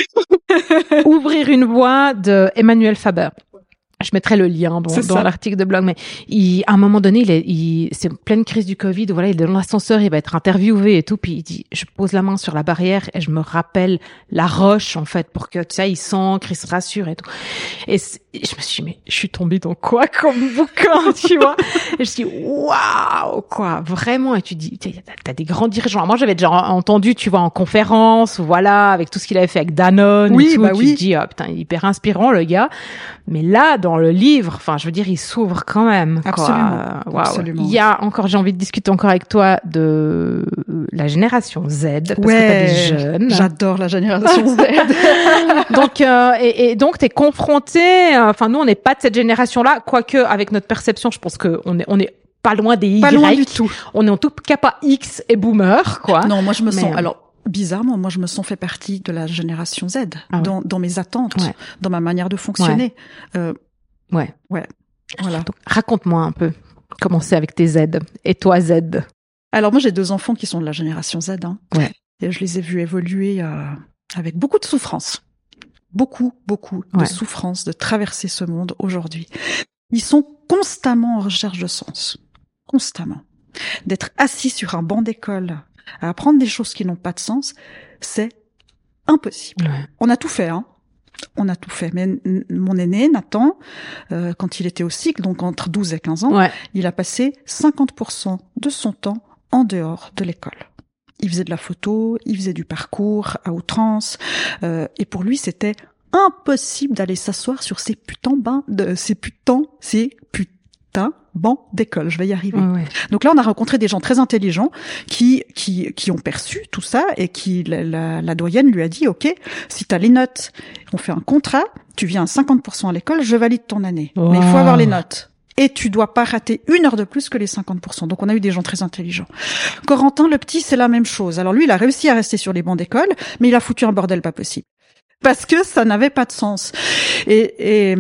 Ouvrir une voie de Emmanuel Faber. Je mettrai le lien dans l'article de blog, mais à un moment donné, c'est pleine crise du Covid, voilà, il est dans l'ascenseur, il va être interviewé et tout, puis il dit, je pose la main sur la barrière et je me rappelle la roche, en fait, pour que, tu sais, il s'ancre, il se rassure et tout. Et je me suis dit, mais je suis tombée dans quoi comme bouquin, tu vois? Et je me suis dit, waouh, quoi, vraiment. Et tu dis, t'as des grands dirigeants. Moi, j'avais déjà entendu, tu vois, en conférence, voilà, avec tout ce qu'il avait fait avec Danone et tout. Tu te dis, oh, putain, il est hyper inspirant, le gars. Mais là, dans le livre, enfin, je veux dire, il s'ouvre quand même. Absolument. Wow. Absolument. Il y a encore, j'ai envie de discuter encore avec toi de la génération Z, parce que t'as des jeunes. J'adore la génération Z. Donc, et donc, t'es confronté, enfin, nous, on n'est pas de cette génération-là, quoique, avec notre perception, je pense qu'on est pas loin des Y. Pas loin du tout. On est en tout cas pas X et boomer, quoi. Non, moi, je me sens, alors, bizarrement, moi, je me sens fait partie de la génération Z, dans mes attentes, dans ma manière de fonctionner. Ouais. Voilà. Donc, raconte-moi un peu comment c'est avec tes Z et toi Z. Alors moi j'ai 2 enfants qui sont de la génération Z, Ouais. Et je les ai vus évoluer avec beaucoup de souffrance, beaucoup de souffrance de traverser ce monde aujourd'hui. Ils sont constamment en recherche de sens, constamment. D'être assis sur un banc d'école à apprendre des choses qui n'ont pas de sens, c'est impossible. Ouais. On a tout fait, On a tout fait. Mais mon aîné, Nathan, quand il était au cycle, donc entre 12 et 15 ans, il a passé 50% de son temps en dehors de l'école. Il faisait de la photo, il faisait du parcours à outrance, et pour lui, c'était impossible d'aller s'asseoir sur ces putains bancs d'école. Je vais y arriver. Ouais. Donc là, on a rencontré des gens très intelligents qui ont perçu tout ça et qui, la doyenne lui a dit, OK, si t'as les notes, on fait un contrat, tu viens à 50% à l'école, je valide ton année. Oh. Mais il faut avoir les notes. Et tu dois pas rater 1 heure de plus que les 50%. Donc on a eu des gens très intelligents. Corentin, le petit, c'est la même chose. Alors lui, il a réussi à rester sur les bancs d'école, mais il a foutu un bordel pas possible. Parce que ça n'avait pas de sens. Et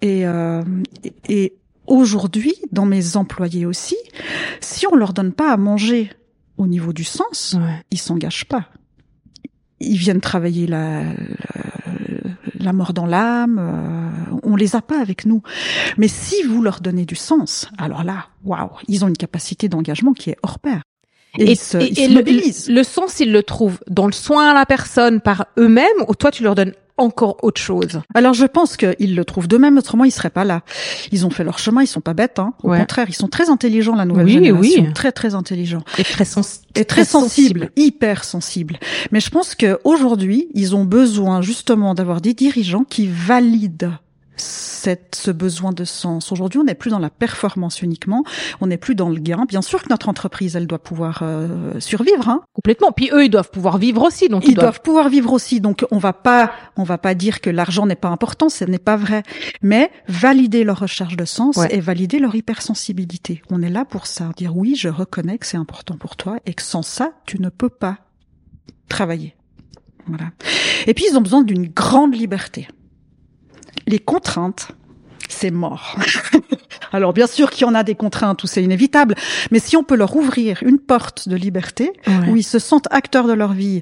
aujourd'hui, dans mes employés aussi, si on leur donne pas à manger au niveau du sens, ils s'engagent pas. Ils viennent travailler la mort dans l'âme, on les a pas avec nous. Mais si vous leur donnez du sens, alors là, waouh, ils ont une capacité d'engagement qui est hors pair. Et ils se mobilisent. Le sens, ils le trouvent dans le soin à la personne par eux-mêmes, ou toi, tu leur donnes encore autre chose? Alors je pense qu'ils le trouvent d'eux-mêmes, autrement ils seraient pas là. Ils ont fait leur chemin, ils sont pas bêtes, hein. Au contraire, ils sont très intelligents, la nouvelle génération, très très intelligents et très sensibles, hyper sensibles. Mais je pense que aujourd'hui, ils ont besoin justement d'avoir des dirigeants qui valident ce besoin de sens. Aujourd'hui, on n'est plus dans la performance uniquement, on n'est plus dans le gain. Bien sûr que notre entreprise, elle doit pouvoir survivre, hein. Complètement. Puis eux, ils doivent pouvoir vivre aussi. Donc ils doivent pouvoir vivre aussi. Donc on va pas dire que l'argent n'est pas important, ce n'est pas vrai. Mais valider leur recherche de sens et valider leur hypersensibilité. On est là pour ça, dire oui, je reconnais que c'est important pour toi et que sans ça, tu ne peux pas travailler. Voilà. Et puis ils ont besoin d'une grande liberté. Les contraintes, c'est mort. Alors bien sûr qu'il y en a des contraintes où c'est inévitable, mais si on peut leur ouvrir une porte de liberté où ils se sentent acteurs de leur vie,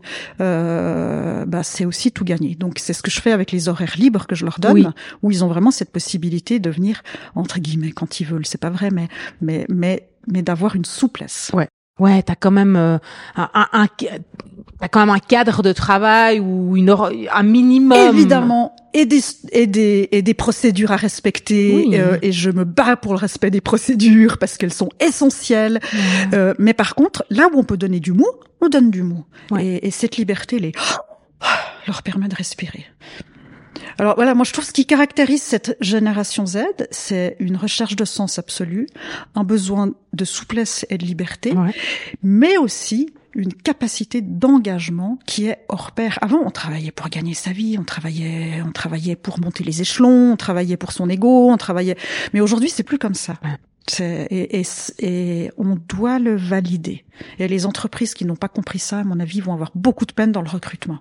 c'est aussi tout gagné. Donc c'est ce que je fais avec les horaires libres que je leur donne, où ils ont vraiment cette possibilité de venir entre guillemets quand ils veulent. C'est pas vrai, mais d'avoir une souplesse. Ouais, t'as quand même t'as quand même un cadre de travail ou un minimum. Évidemment, et des procédures à respecter. Et je me bats pour le respect des procédures parce qu'elles sont essentielles. Mais par contre, là où on peut donner du mou, on donne du mou. Et cette liberté leur permet de respirer. Alors voilà, moi je trouve ce qui caractérise cette génération Z, c'est une recherche de sens absolu, un besoin de souplesse et de liberté, mais aussi une capacité d'engagement qui est hors pair. Avant, on travaillait pour gagner sa vie, on travaillait pour monter les échelons, on travaillait pour son ego, mais aujourd'hui c'est plus comme ça. Et on doit le valider. Et les entreprises qui n'ont pas compris ça, à mon avis, vont avoir beaucoup de peine dans le recrutement.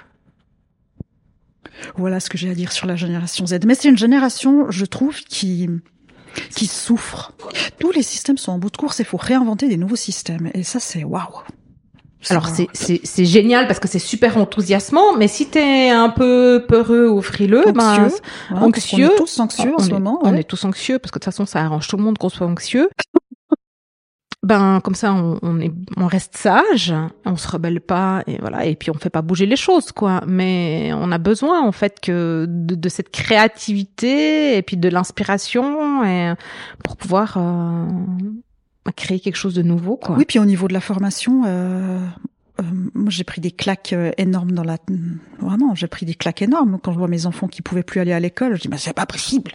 Voilà ce que j'ai à dire sur la génération Z. Mais c'est une génération, je trouve, qui souffre. Tous les systèmes sont en bout de course, il faut réinventer des nouveaux systèmes. Et ça, c'est waouh. Alors c'est génial parce que c'est super enthousiasmant, mais si t'es un peu peureux ou frileux, anxieux, on est tous anxieux en ce moment. On est tous anxieux parce que de toute façon ça arrange tout le monde qu'on soit anxieux. Comme ça on reste sage, on se rebelle pas et voilà, et puis on fait pas bouger les choses quoi, mais on a besoin en fait que de cette créativité et puis de l'inspiration et pour pouvoir créer quelque chose de nouveau quoi. Oui, puis au niveau de la formation moi j'ai pris des claques énormes vraiment j'ai pris des claques énormes quand je vois mes enfants qui pouvaient plus aller à l'école. Je dis c'est pas possible.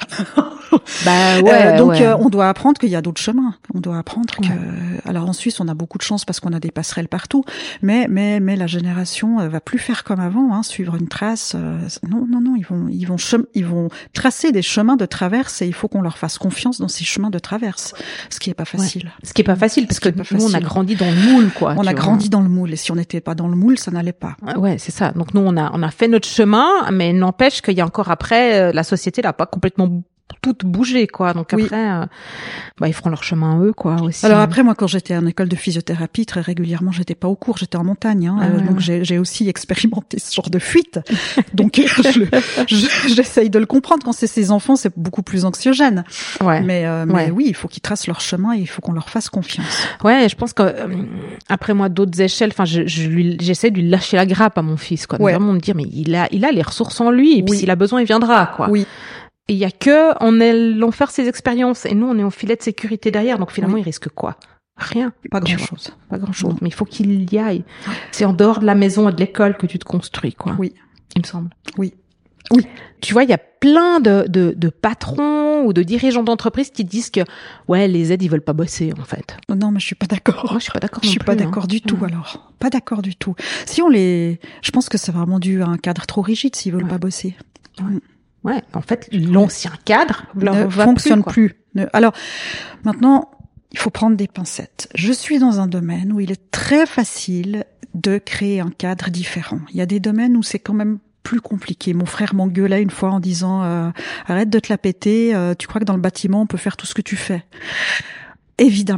On doit apprendre qu'il y a d'autres chemins. On doit apprendre que alors en Suisse on a beaucoup de chance parce qu'on a des passerelles partout, mais la génération va plus faire comme avant, hein, suivre une trace. Non, ils vont tracer des chemins de traverse et il faut qu'on leur fasse confiance dans ces chemins de traverse, ce qui est pas facile. Ce qui est pas facile parce que nous on a grandi dans le moule quoi. On a grandi dans le moule et si on n'était pas dans le moule, ça n'allait pas. Ouais, c'est ça. Donc nous on a fait notre chemin, mais n'empêche qu'il y a encore après la société n'a pas complètement tout bougé quoi. Donc après ils feront leur chemin eux quoi aussi. Alors après moi quand j'étais en école de physiothérapie très régulièrement, j'étais pas au cours, j'étais en montagne donc j'ai aussi expérimenté ce genre de fuite. Donc j'essaye de le comprendre quand c'est ses enfants, c'est beaucoup plus anxiogène. Mais oui, il faut qu'ils tracent leur chemin et il faut qu'on leur fasse confiance. Ouais, je pense que après moi d'autres échelles, j'essaie de lui lâcher la grappe à mon fils quoi. Vraiment me dire mais il a les ressources en lui et puis s'il a besoin, il viendra quoi. Oui. Et il y a que en allant faire ses expériences et nous on est en filet de sécurité derrière donc finalement il risque quoi? Rien. Pas grand-chose. Mais il faut qu'il y aille. C'est en dehors de la maison et de l'école que tu te construis quoi. Oui. Il me semble. Oui. Tu vois, il y a plein de patrons ou de dirigeants d'entreprise qui disent que les aides ils veulent pas bosser en fait. Non, mais je suis pas d'accord. Moi, je suis pas d'accord. Je suis pas d'accord du tout alors. Pas d'accord du tout. Si je pense que c'est vraiment dû à un cadre trop rigide s'ils veulent pas bosser. Ouais, en fait, l'ancien cadre ne fonctionne plus. Alors, maintenant, il faut prendre des pincettes. Je suis dans un domaine où il est très facile de créer un cadre différent. Il y a des domaines où c'est quand même plus compliqué. Mon frère m'engueulait une fois en disant arrête de te la péter, tu crois que dans le bâtiment on peut faire tout ce que tu fais. Évidemment.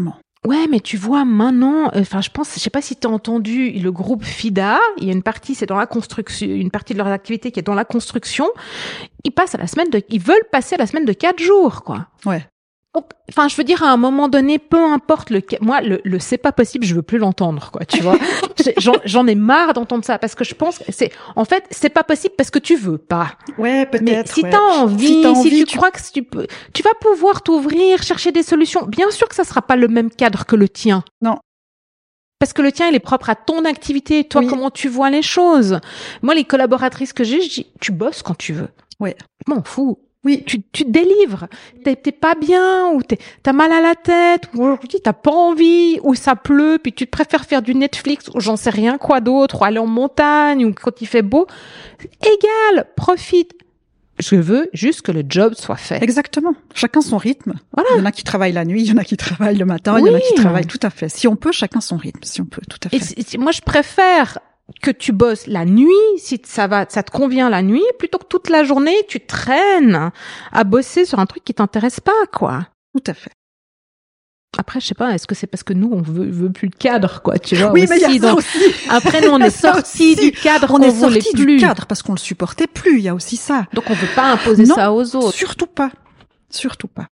Ouais, mais tu vois, maintenant, je sais pas si t'as entendu le groupe FIDA, il y a une partie, c'est dans la construction, une partie de leur activité qui est dans la construction. Ils veulent passer à la semaine de 4 jours, quoi. Ouais. Donc, je veux dire, à un moment donné, peu importe moi, le c'est pas possible, je veux plus l'entendre, quoi, tu vois. J'en ai marre d'entendre ça, parce que je pense que c'est pas possible parce que tu veux pas. Ouais, peut-être. Mais si t'as envie, si tu crois que tu vas pouvoir t'ouvrir, chercher des solutions. Bien sûr que ça sera pas le même cadre que le tien. Non. Parce que le tien, il est propre à ton activité, toi, comment tu vois les choses. Moi, les collaboratrices que j'ai, je dis, tu bosses quand tu veux. Ouais. Je m'en fous. Oui. Tu te délivres. T'es pas bien, ou t'as mal à la tête, ou aujourd'hui t'as pas envie, ou ça pleut, puis tu te préfères faire du Netflix, ou j'en sais rien quoi d'autre, ou aller en montagne, ou quand il fait beau. Égal, profite. Je veux juste que le job soit fait. Exactement. Chacun son rythme. Voilà. Il y en a qui travaillent la nuit, il y en a qui travaillent le matin, il y en a qui travaillent tout à fait. Si on peut, chacun son rythme. Si on peut, tout à fait. Et moi, je préfère que tu bosses la nuit, si ça te convient la nuit, plutôt que toute la journée, tu traînes à bosser sur un truc qui t'intéresse pas, quoi. Tout à fait. Après, je sais pas, est-ce que c'est parce que nous, on veut plus de cadre, quoi, tu vois? Oui, mais il y a ça aussi. Après, nous, on est sortis du cadre, on est sortis du cadre parce qu'on le supportait plus, il y a aussi ça. Donc, on veut pas imposer ça aux autres. Surtout pas. Surtout pas.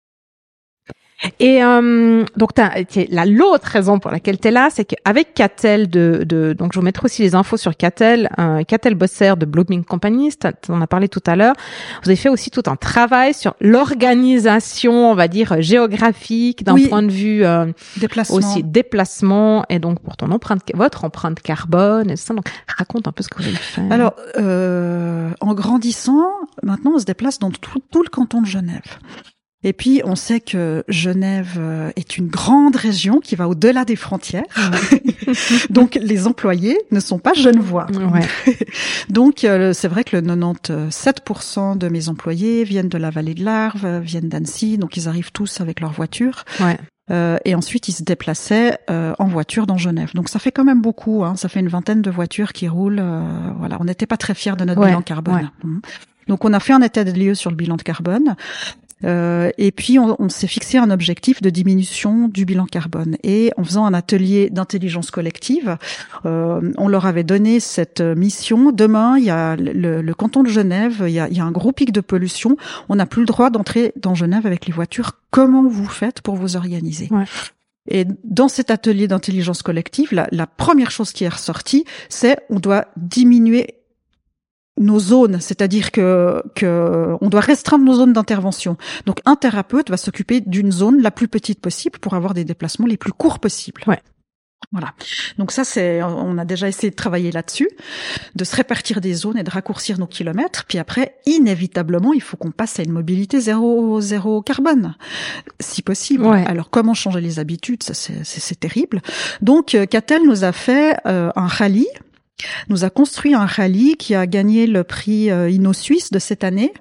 Et donc l'autre raison pour laquelle t'es là, c'est qu'avec Catel donc je vous mettrai aussi les infos sur Catel Bosser de Blooming Companies, t'en as parlé tout à l'heure. Vous avez fait aussi tout un travail sur l'organisation, on va dire géographique, d'un point de vue déplacement, et donc pour votre empreinte carbone et ça. Donc raconte un peu ce que vous avez fait. Alors en grandissant, maintenant on se déplace dans tout le canton de Genève. Et puis, on sait que Genève est une grande région qui va au-delà des frontières. Donc, les employés ne sont pas genevois. Ouais. Donc, c'est vrai que le 97% de mes employés viennent de la vallée de l'Arve, viennent d'Annecy. Donc, ils arrivent tous avec leur voiture. Ouais. Et ensuite, ils se déplaçaient en voiture dans Genève. Donc, ça fait quand même beaucoup. Hein. Ça fait une vingtaine de voitures qui roulent. Voilà, on n'était pas très fiers de notre bilan carbone. Ouais. Donc, on a fait un état des lieux sur le bilan de carbone. Et puis on s'est fixé un objectif de diminution du bilan carbone. Et en faisant un atelier d'intelligence collective, on leur avait donné cette mission. Demain, il y a le canton de Genève, il y a un gros pic de pollution. On n'a plus le droit d'entrer dans Genève avec les voitures. Comment vous faites pour vous organiser ? Ouais. Et dans cet atelier d'intelligence collective, la première chose qui est ressortie, c'est on doit diminuer nos zones, c'est-à-dire que on doit restreindre nos zones d'intervention. Donc un thérapeute va s'occuper d'une zone la plus petite possible pour avoir des déplacements les plus courts possibles. Ouais. Voilà. Donc ça on a déjà essayé de travailler là-dessus, de se répartir des zones et de raccourcir nos kilomètres. Puis après, inévitablement, il faut qu'on passe à une mobilité zéro carbone, si possible. Ouais. Alors comment changer les habitudes, ça c'est terrible. Donc Catel nous a fait un rallye. Nous a construit un rallye qui a gagné le prix Inno-Suisse de cette année,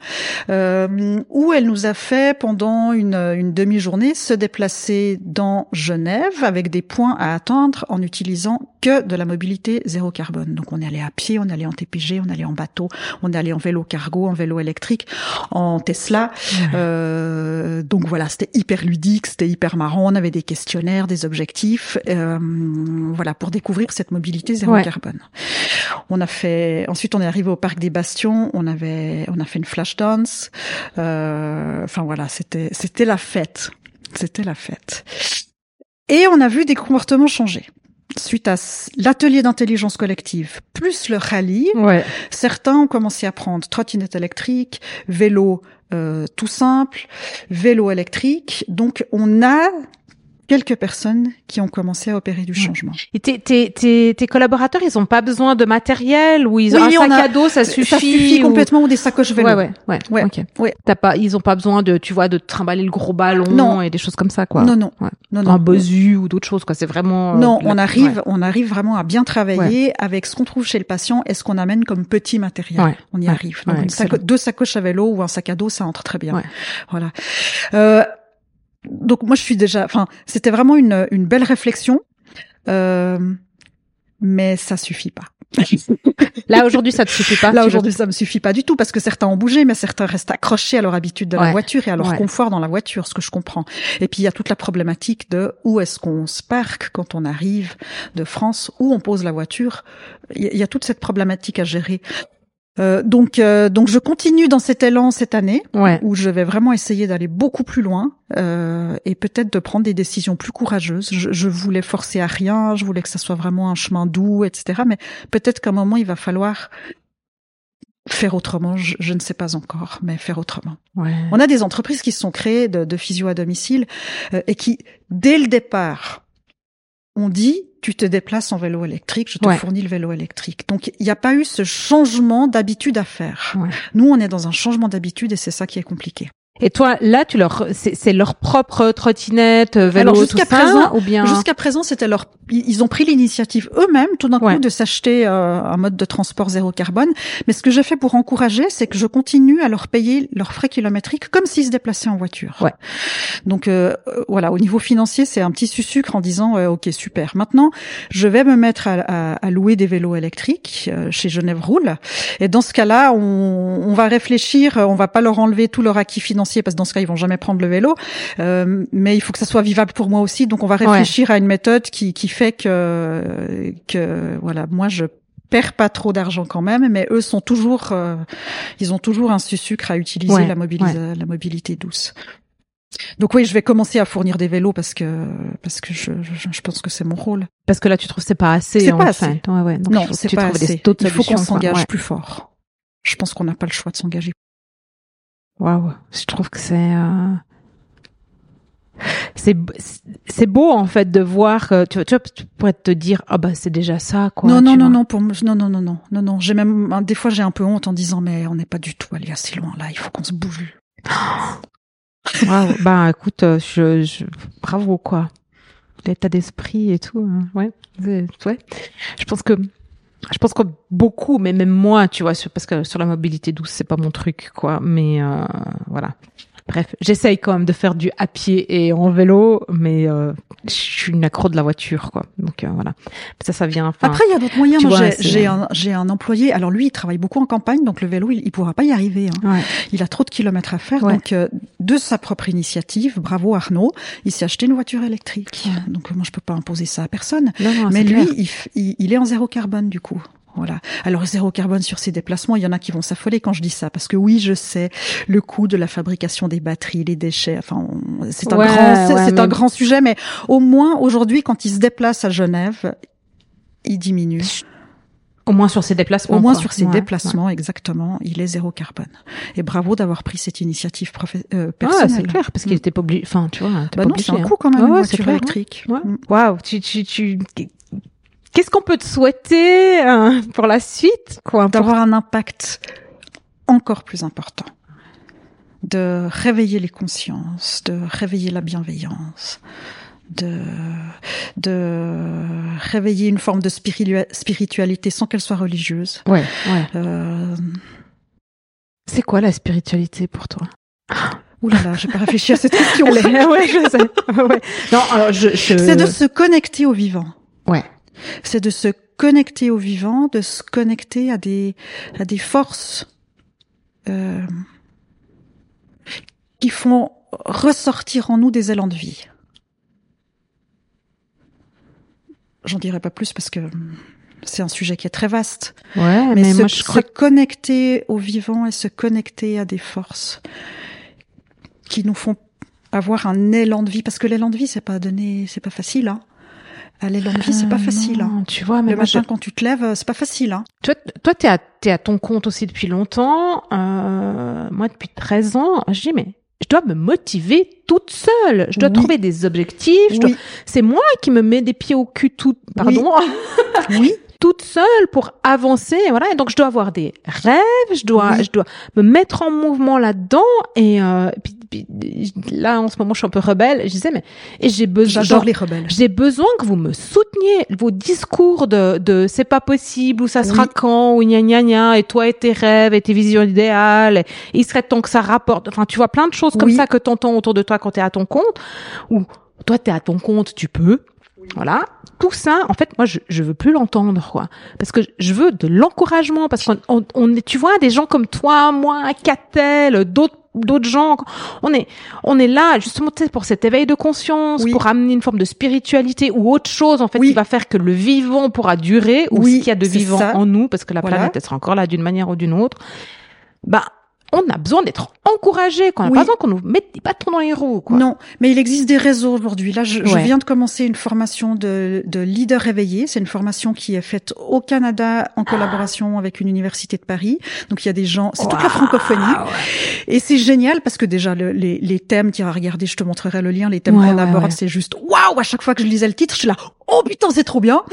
où elle nous a fait pendant une demi-journée se déplacer dans Genève avec des points à atteindre en utilisant que de la mobilité zéro carbone. Donc on est allé à pied, on est allé en TPG, on est allé en bateau, on est allé en vélo cargo, en vélo électrique, en Tesla. Donc voilà, c'était hyper ludique, c'était hyper marrant. On avait des questionnaires, des objectifs, voilà, pour découvrir cette mobilité zéro carbone. Ensuite on est arrivé au parc des Bastions, on a fait une flash dance. Enfin voilà, c'était la fête. C'était la fête. Et on a vu des comportements changer. Suite à l'atelier d'intelligence collective, plus le rallye, certains ont commencé à prendre trottinette électrique, vélo tout simple, vélo électrique. Donc on a quelques personnes qui ont commencé à opérer du changement. Et tes collaborateurs, ils ont pas besoin de matériel ou ils ont un sac à dos, ça suffit? Ça suffit complètement, ou des sacoches vélo. Ouais. Ok. Ouais. Ils ont pas besoin de trimballer le gros ballon et des choses comme ça, quoi. Non. Un Bosu ou d'autres choses, quoi. C'est vraiment. Non, on arrive vraiment à bien travailler avec ce qu'on trouve chez le patient et ce qu'on amène comme petit matériel. Ouais. On y arrive. Donc deux sacoches à vélo ou un sac à dos, ça entre très bien. Ouais. Voilà. Donc moi c'était vraiment une belle réflexion, mais ça suffit pas. Là, aujourd'hui, ça te suffit pas? Là, aujourd'hui, ça me suffit pas du tout parce que certains ont bougé, mais certains restent accrochés à leur habitude de la voiture et à leur confort dans la voiture, ce que je comprends. Et puis, il y a toute la problématique de où est-ce qu'on se parque quand on arrive de France, où on pose la voiture. Il y a toute cette problématique à gérer. Donc je continue dans cet élan cette année où je vais vraiment essayer d'aller beaucoup plus loin et peut-être de prendre des décisions plus courageuses. Je voulais forcer à rien, je voulais que ça soit vraiment un chemin doux, etc. Mais peut-être qu'à un moment il va falloir faire autrement. Je ne sais pas encore, mais faire autrement. Ouais. On a des entreprises qui se sont créées de physio à domicile et qui, dès le départ, ont dit tu te déplaces en vélo électrique, je te fournis le vélo électrique. Donc, il n'y a pas eu ce changement d'habitude à faire. Ouais. Nous, on est dans un changement d'habitude et c'est ça qui est compliqué. Et toi, là, c'est leur propre trottinette, vélo, tout ça, ou bien? Jusqu'à présent, c'était ils ont pris l'initiative eux-mêmes, tout d'un coup, de s'acheter un mode de transport zéro carbone. Mais ce que j'ai fait pour encourager, c'est que je continue à leur payer leurs frais kilométriques comme s'ils se déplaçaient en voiture. Ouais. Donc, voilà, au niveau financier, c'est un petit sucre en disant, ok, super. Maintenant, je vais me mettre à louer des vélos électriques chez Genève Roule. Et dans ce cas-là, on va réfléchir, on va pas leur enlever tout leur acquis financier parce que dans ce cas ils vont jamais prendre le vélo, mais il faut que ça soit vivable pour moi aussi, donc on va réfléchir à une méthode qui fait que voilà, moi je perds pas trop d'argent quand même, mais eux sont toujours ils ont toujours un sucre à utiliser, la mobilité douce. Donc oui, je vais commencer à fournir des vélos parce que je pense que c'est mon rôle. Parce que là tu trouves c'est pas assez. C'est pas assez. Ouais. Donc, non, c'est pas assez. Il faut qu'on s'engage plus fort. Je pense qu'on n'a pas le choix de s'engager. Waouh, je trouve que c'est beau en fait de voir que tu pourrais te dire c'est déjà ça quoi. Non pour moi non, j'ai même des fois j'ai un peu honte en disant mais on n'est pas du tout allé assez loin là, il faut qu'on se bouge. Waouh, écoute, bravo quoi. L'état d'esprit et tout, Je pense que beaucoup, mais même moi, tu vois, parce que sur la mobilité douce, c'est pas mon truc, quoi. Mais voilà. Bref, j'essaye quand même de faire du à pied et en vélo, mais je suis une accro de la voiture, quoi. Donc voilà. Ça vient. Après, il y a d'autres moyens. Moi, j'ai un employé. Alors lui, il travaille beaucoup en campagne, donc le vélo, il pourra pas y arriver. Hein. Ouais. Il a trop de kilomètres à faire. Ouais. Donc de sa propre initiative, bravo Arnaud, il s'est acheté une voiture électrique. Ouais. Donc moi, je peux pas imposer ça à personne. Non, mais lui, il est en zéro carbone du coup. Voilà. Alors zéro carbone sur ces déplacements, il y en a qui vont s'affoler quand je dis ça, parce que oui, je sais le coût de la fabrication des batteries, les déchets. Enfin, c'est un grand sujet, mais au moins aujourd'hui, quand il se déplace à Genève, il diminue. Au moins sur ses déplacements. Au moins sur ses déplacements, exactement, il est zéro carbone. Et bravo d'avoir pris cette initiative personnelle. C'est clair, parce qu'il était pas obligé. Enfin, tu vois, t'es pas non, obligé. C'est un coût quand même, une voiture électrique. Waouh, Qu'est-ce qu'on peut te souhaiter pour la suite, quoi? D'avoir un impact encore plus important, de réveiller les consciences, de réveiller la bienveillance, de réveiller une forme de spiritualité sans qu'elle soit religieuse. Ouais. C'est quoi la spiritualité pour toi? Ouh là là, j'ai pas réfléchi à cette question. Ouais, je sais. Ouais. Non, alors c'est de se connecter au vivant. Ouais. C'est de se connecter au vivant, de se connecter à des forces qui font ressortir en nous des élans de vie. J'en dirai pas plus parce que c'est un sujet qui est très vaste. Ouais, mais moi je crois se connecter au vivant et se connecter à des forces qui nous font avoir un élan de vie, parce que l'élan de vie c'est pas facile, hein. L'élan de vie, c'est pas facile. Hein. Tu vois, mais le matin quand tu te lèves, c'est pas facile. Hein. Toi, t'es à ton compte aussi depuis longtemps. Moi, depuis 13 ans, je dis mais je dois me motiver toute seule. Je dois trouver des objectifs. C'est moi qui me mets des pieds au cul Pardon. Oui. Toute seule pour avancer, voilà. Et donc je dois avoir des rêves, je dois me mettre en mouvement là-dedans. Et puis là en ce moment je suis un peu rebelle. Je disais j'ai besoin. J'adore les rebelles. J'ai besoin que vous me souteniez. Vos discours de c'est pas possible, ou ça sera quand, ou gna gna gna, et toi et tes rêves et tes visions idéales. Et il serait temps que ça rapporte. Enfin tu vois plein de choses comme ça que t'entends autour de toi quand t'es à ton compte. Ou toi t'es à ton compte, tu peux. Voilà. Tout ça, en fait, moi, je veux plus l'entendre, quoi. Parce que je veux de l'encouragement, parce qu'on est, tu vois, des gens comme toi, moi, Catel, d'autres gens, on est là, justement, tu sais, pour cet éveil de conscience, pour amener une forme de spiritualité ou autre chose, en fait, qui va faire que le vivant pourra durer, ou ce qu'il y a de vivant en nous, parce que la planète, elle sera encore là d'une manière ou d'une autre. On a besoin d'être encouragé, quoi. On n'a pas besoin qu'on nous mette des bâtons dans les roues, quoi. Non, mais il existe des réseaux aujourd'hui. Là, je viens de commencer une formation de leader éveillé. C'est une formation qui est faite au Canada en collaboration avec une université de Paris. Donc, il y a des gens, c'est toute la francophonie. Et c'est génial parce que déjà, les thèmes, tu vas regarder, je te montrerai le lien, les thèmes qu'on aborde, c'est juste waouh! À chaque fois que je lisais le titre, je suis là, oh putain, c'est trop bien!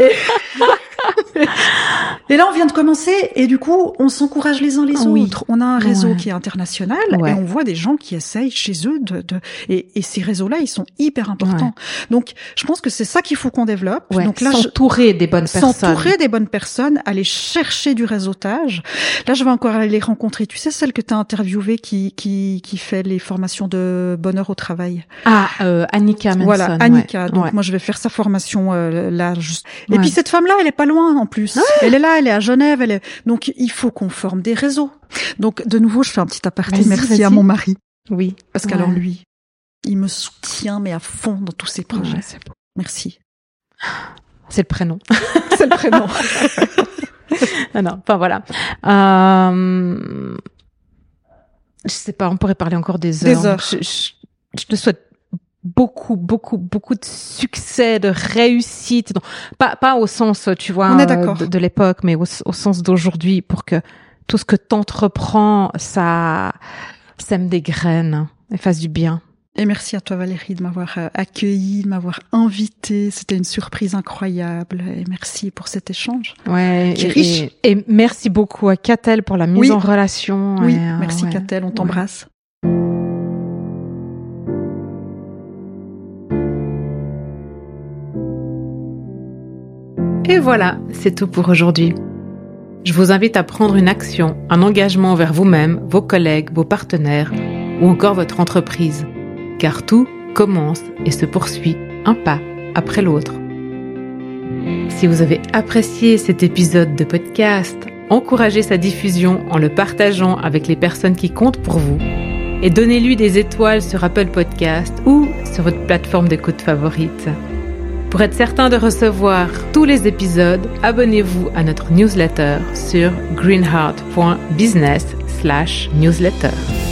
Et là, on vient de commencer et du coup, on s'encourage les uns les autres. On a un réseau qui est international et on voit des gens qui essayent chez eux et ces réseaux-là, ils sont hyper importants. Donc, je pense que c'est ça qu'il faut qu'on développe. Donc là, s'entourer des bonnes personnes. S'entourer des bonnes personnes, aller chercher du réseautage. Là, je vais encore aller les rencontrer. Tu sais, celle que tu as interviewée qui fait les formations de bonheur au travail. Annika Manson. Voilà, Annika. Donc, moi, je vais faire sa formation là. Et puis, cette femme-là, elle est pas loin en plus. Elle est là, elle est à Genève. Donc, il faut qu'on forme des réseaux. Donc, de nouveau, je fais un petit aparté. Merci à mon mari. Oui. Parce qu'alors lui, il me soutient, mais à fond dans tous ses projets. Merci. C'est le prénom. C'est le prénom. Non, enfin voilà. Je sais pas, on pourrait parler encore des heures. Des heures. Je te souhaite beaucoup de succès, de réussite. Donc, pas au sens, tu vois, de l'époque, mais au sens d'aujourd'hui, pour que tout ce que t'entreprends, ça sème des graines et fasse du bien. Et merci à toi, Valérie, de m'avoir accueillie, de m'avoir invitée. C'était une surprise incroyable. Et merci pour cet échange. Ouais. Qui est riche. Et merci beaucoup à Catel pour la mise en relation. Oui, merci Catel, on t'embrasse. Et voilà, c'est tout pour aujourd'hui. Je vous invite à prendre une action, un engagement envers vous-même, vos collègues, vos partenaires ou encore votre entreprise. Car tout commence et se poursuit un pas après l'autre. Si vous avez apprécié cet épisode de podcast, encouragez sa diffusion en le partageant avec les personnes qui comptent pour vous et donnez-lui des étoiles sur Apple Podcast ou sur votre plateforme d'écoute favorite. Pour être certain de recevoir tous les épisodes, abonnez-vous à notre newsletter sur greenheart.business/newsletter.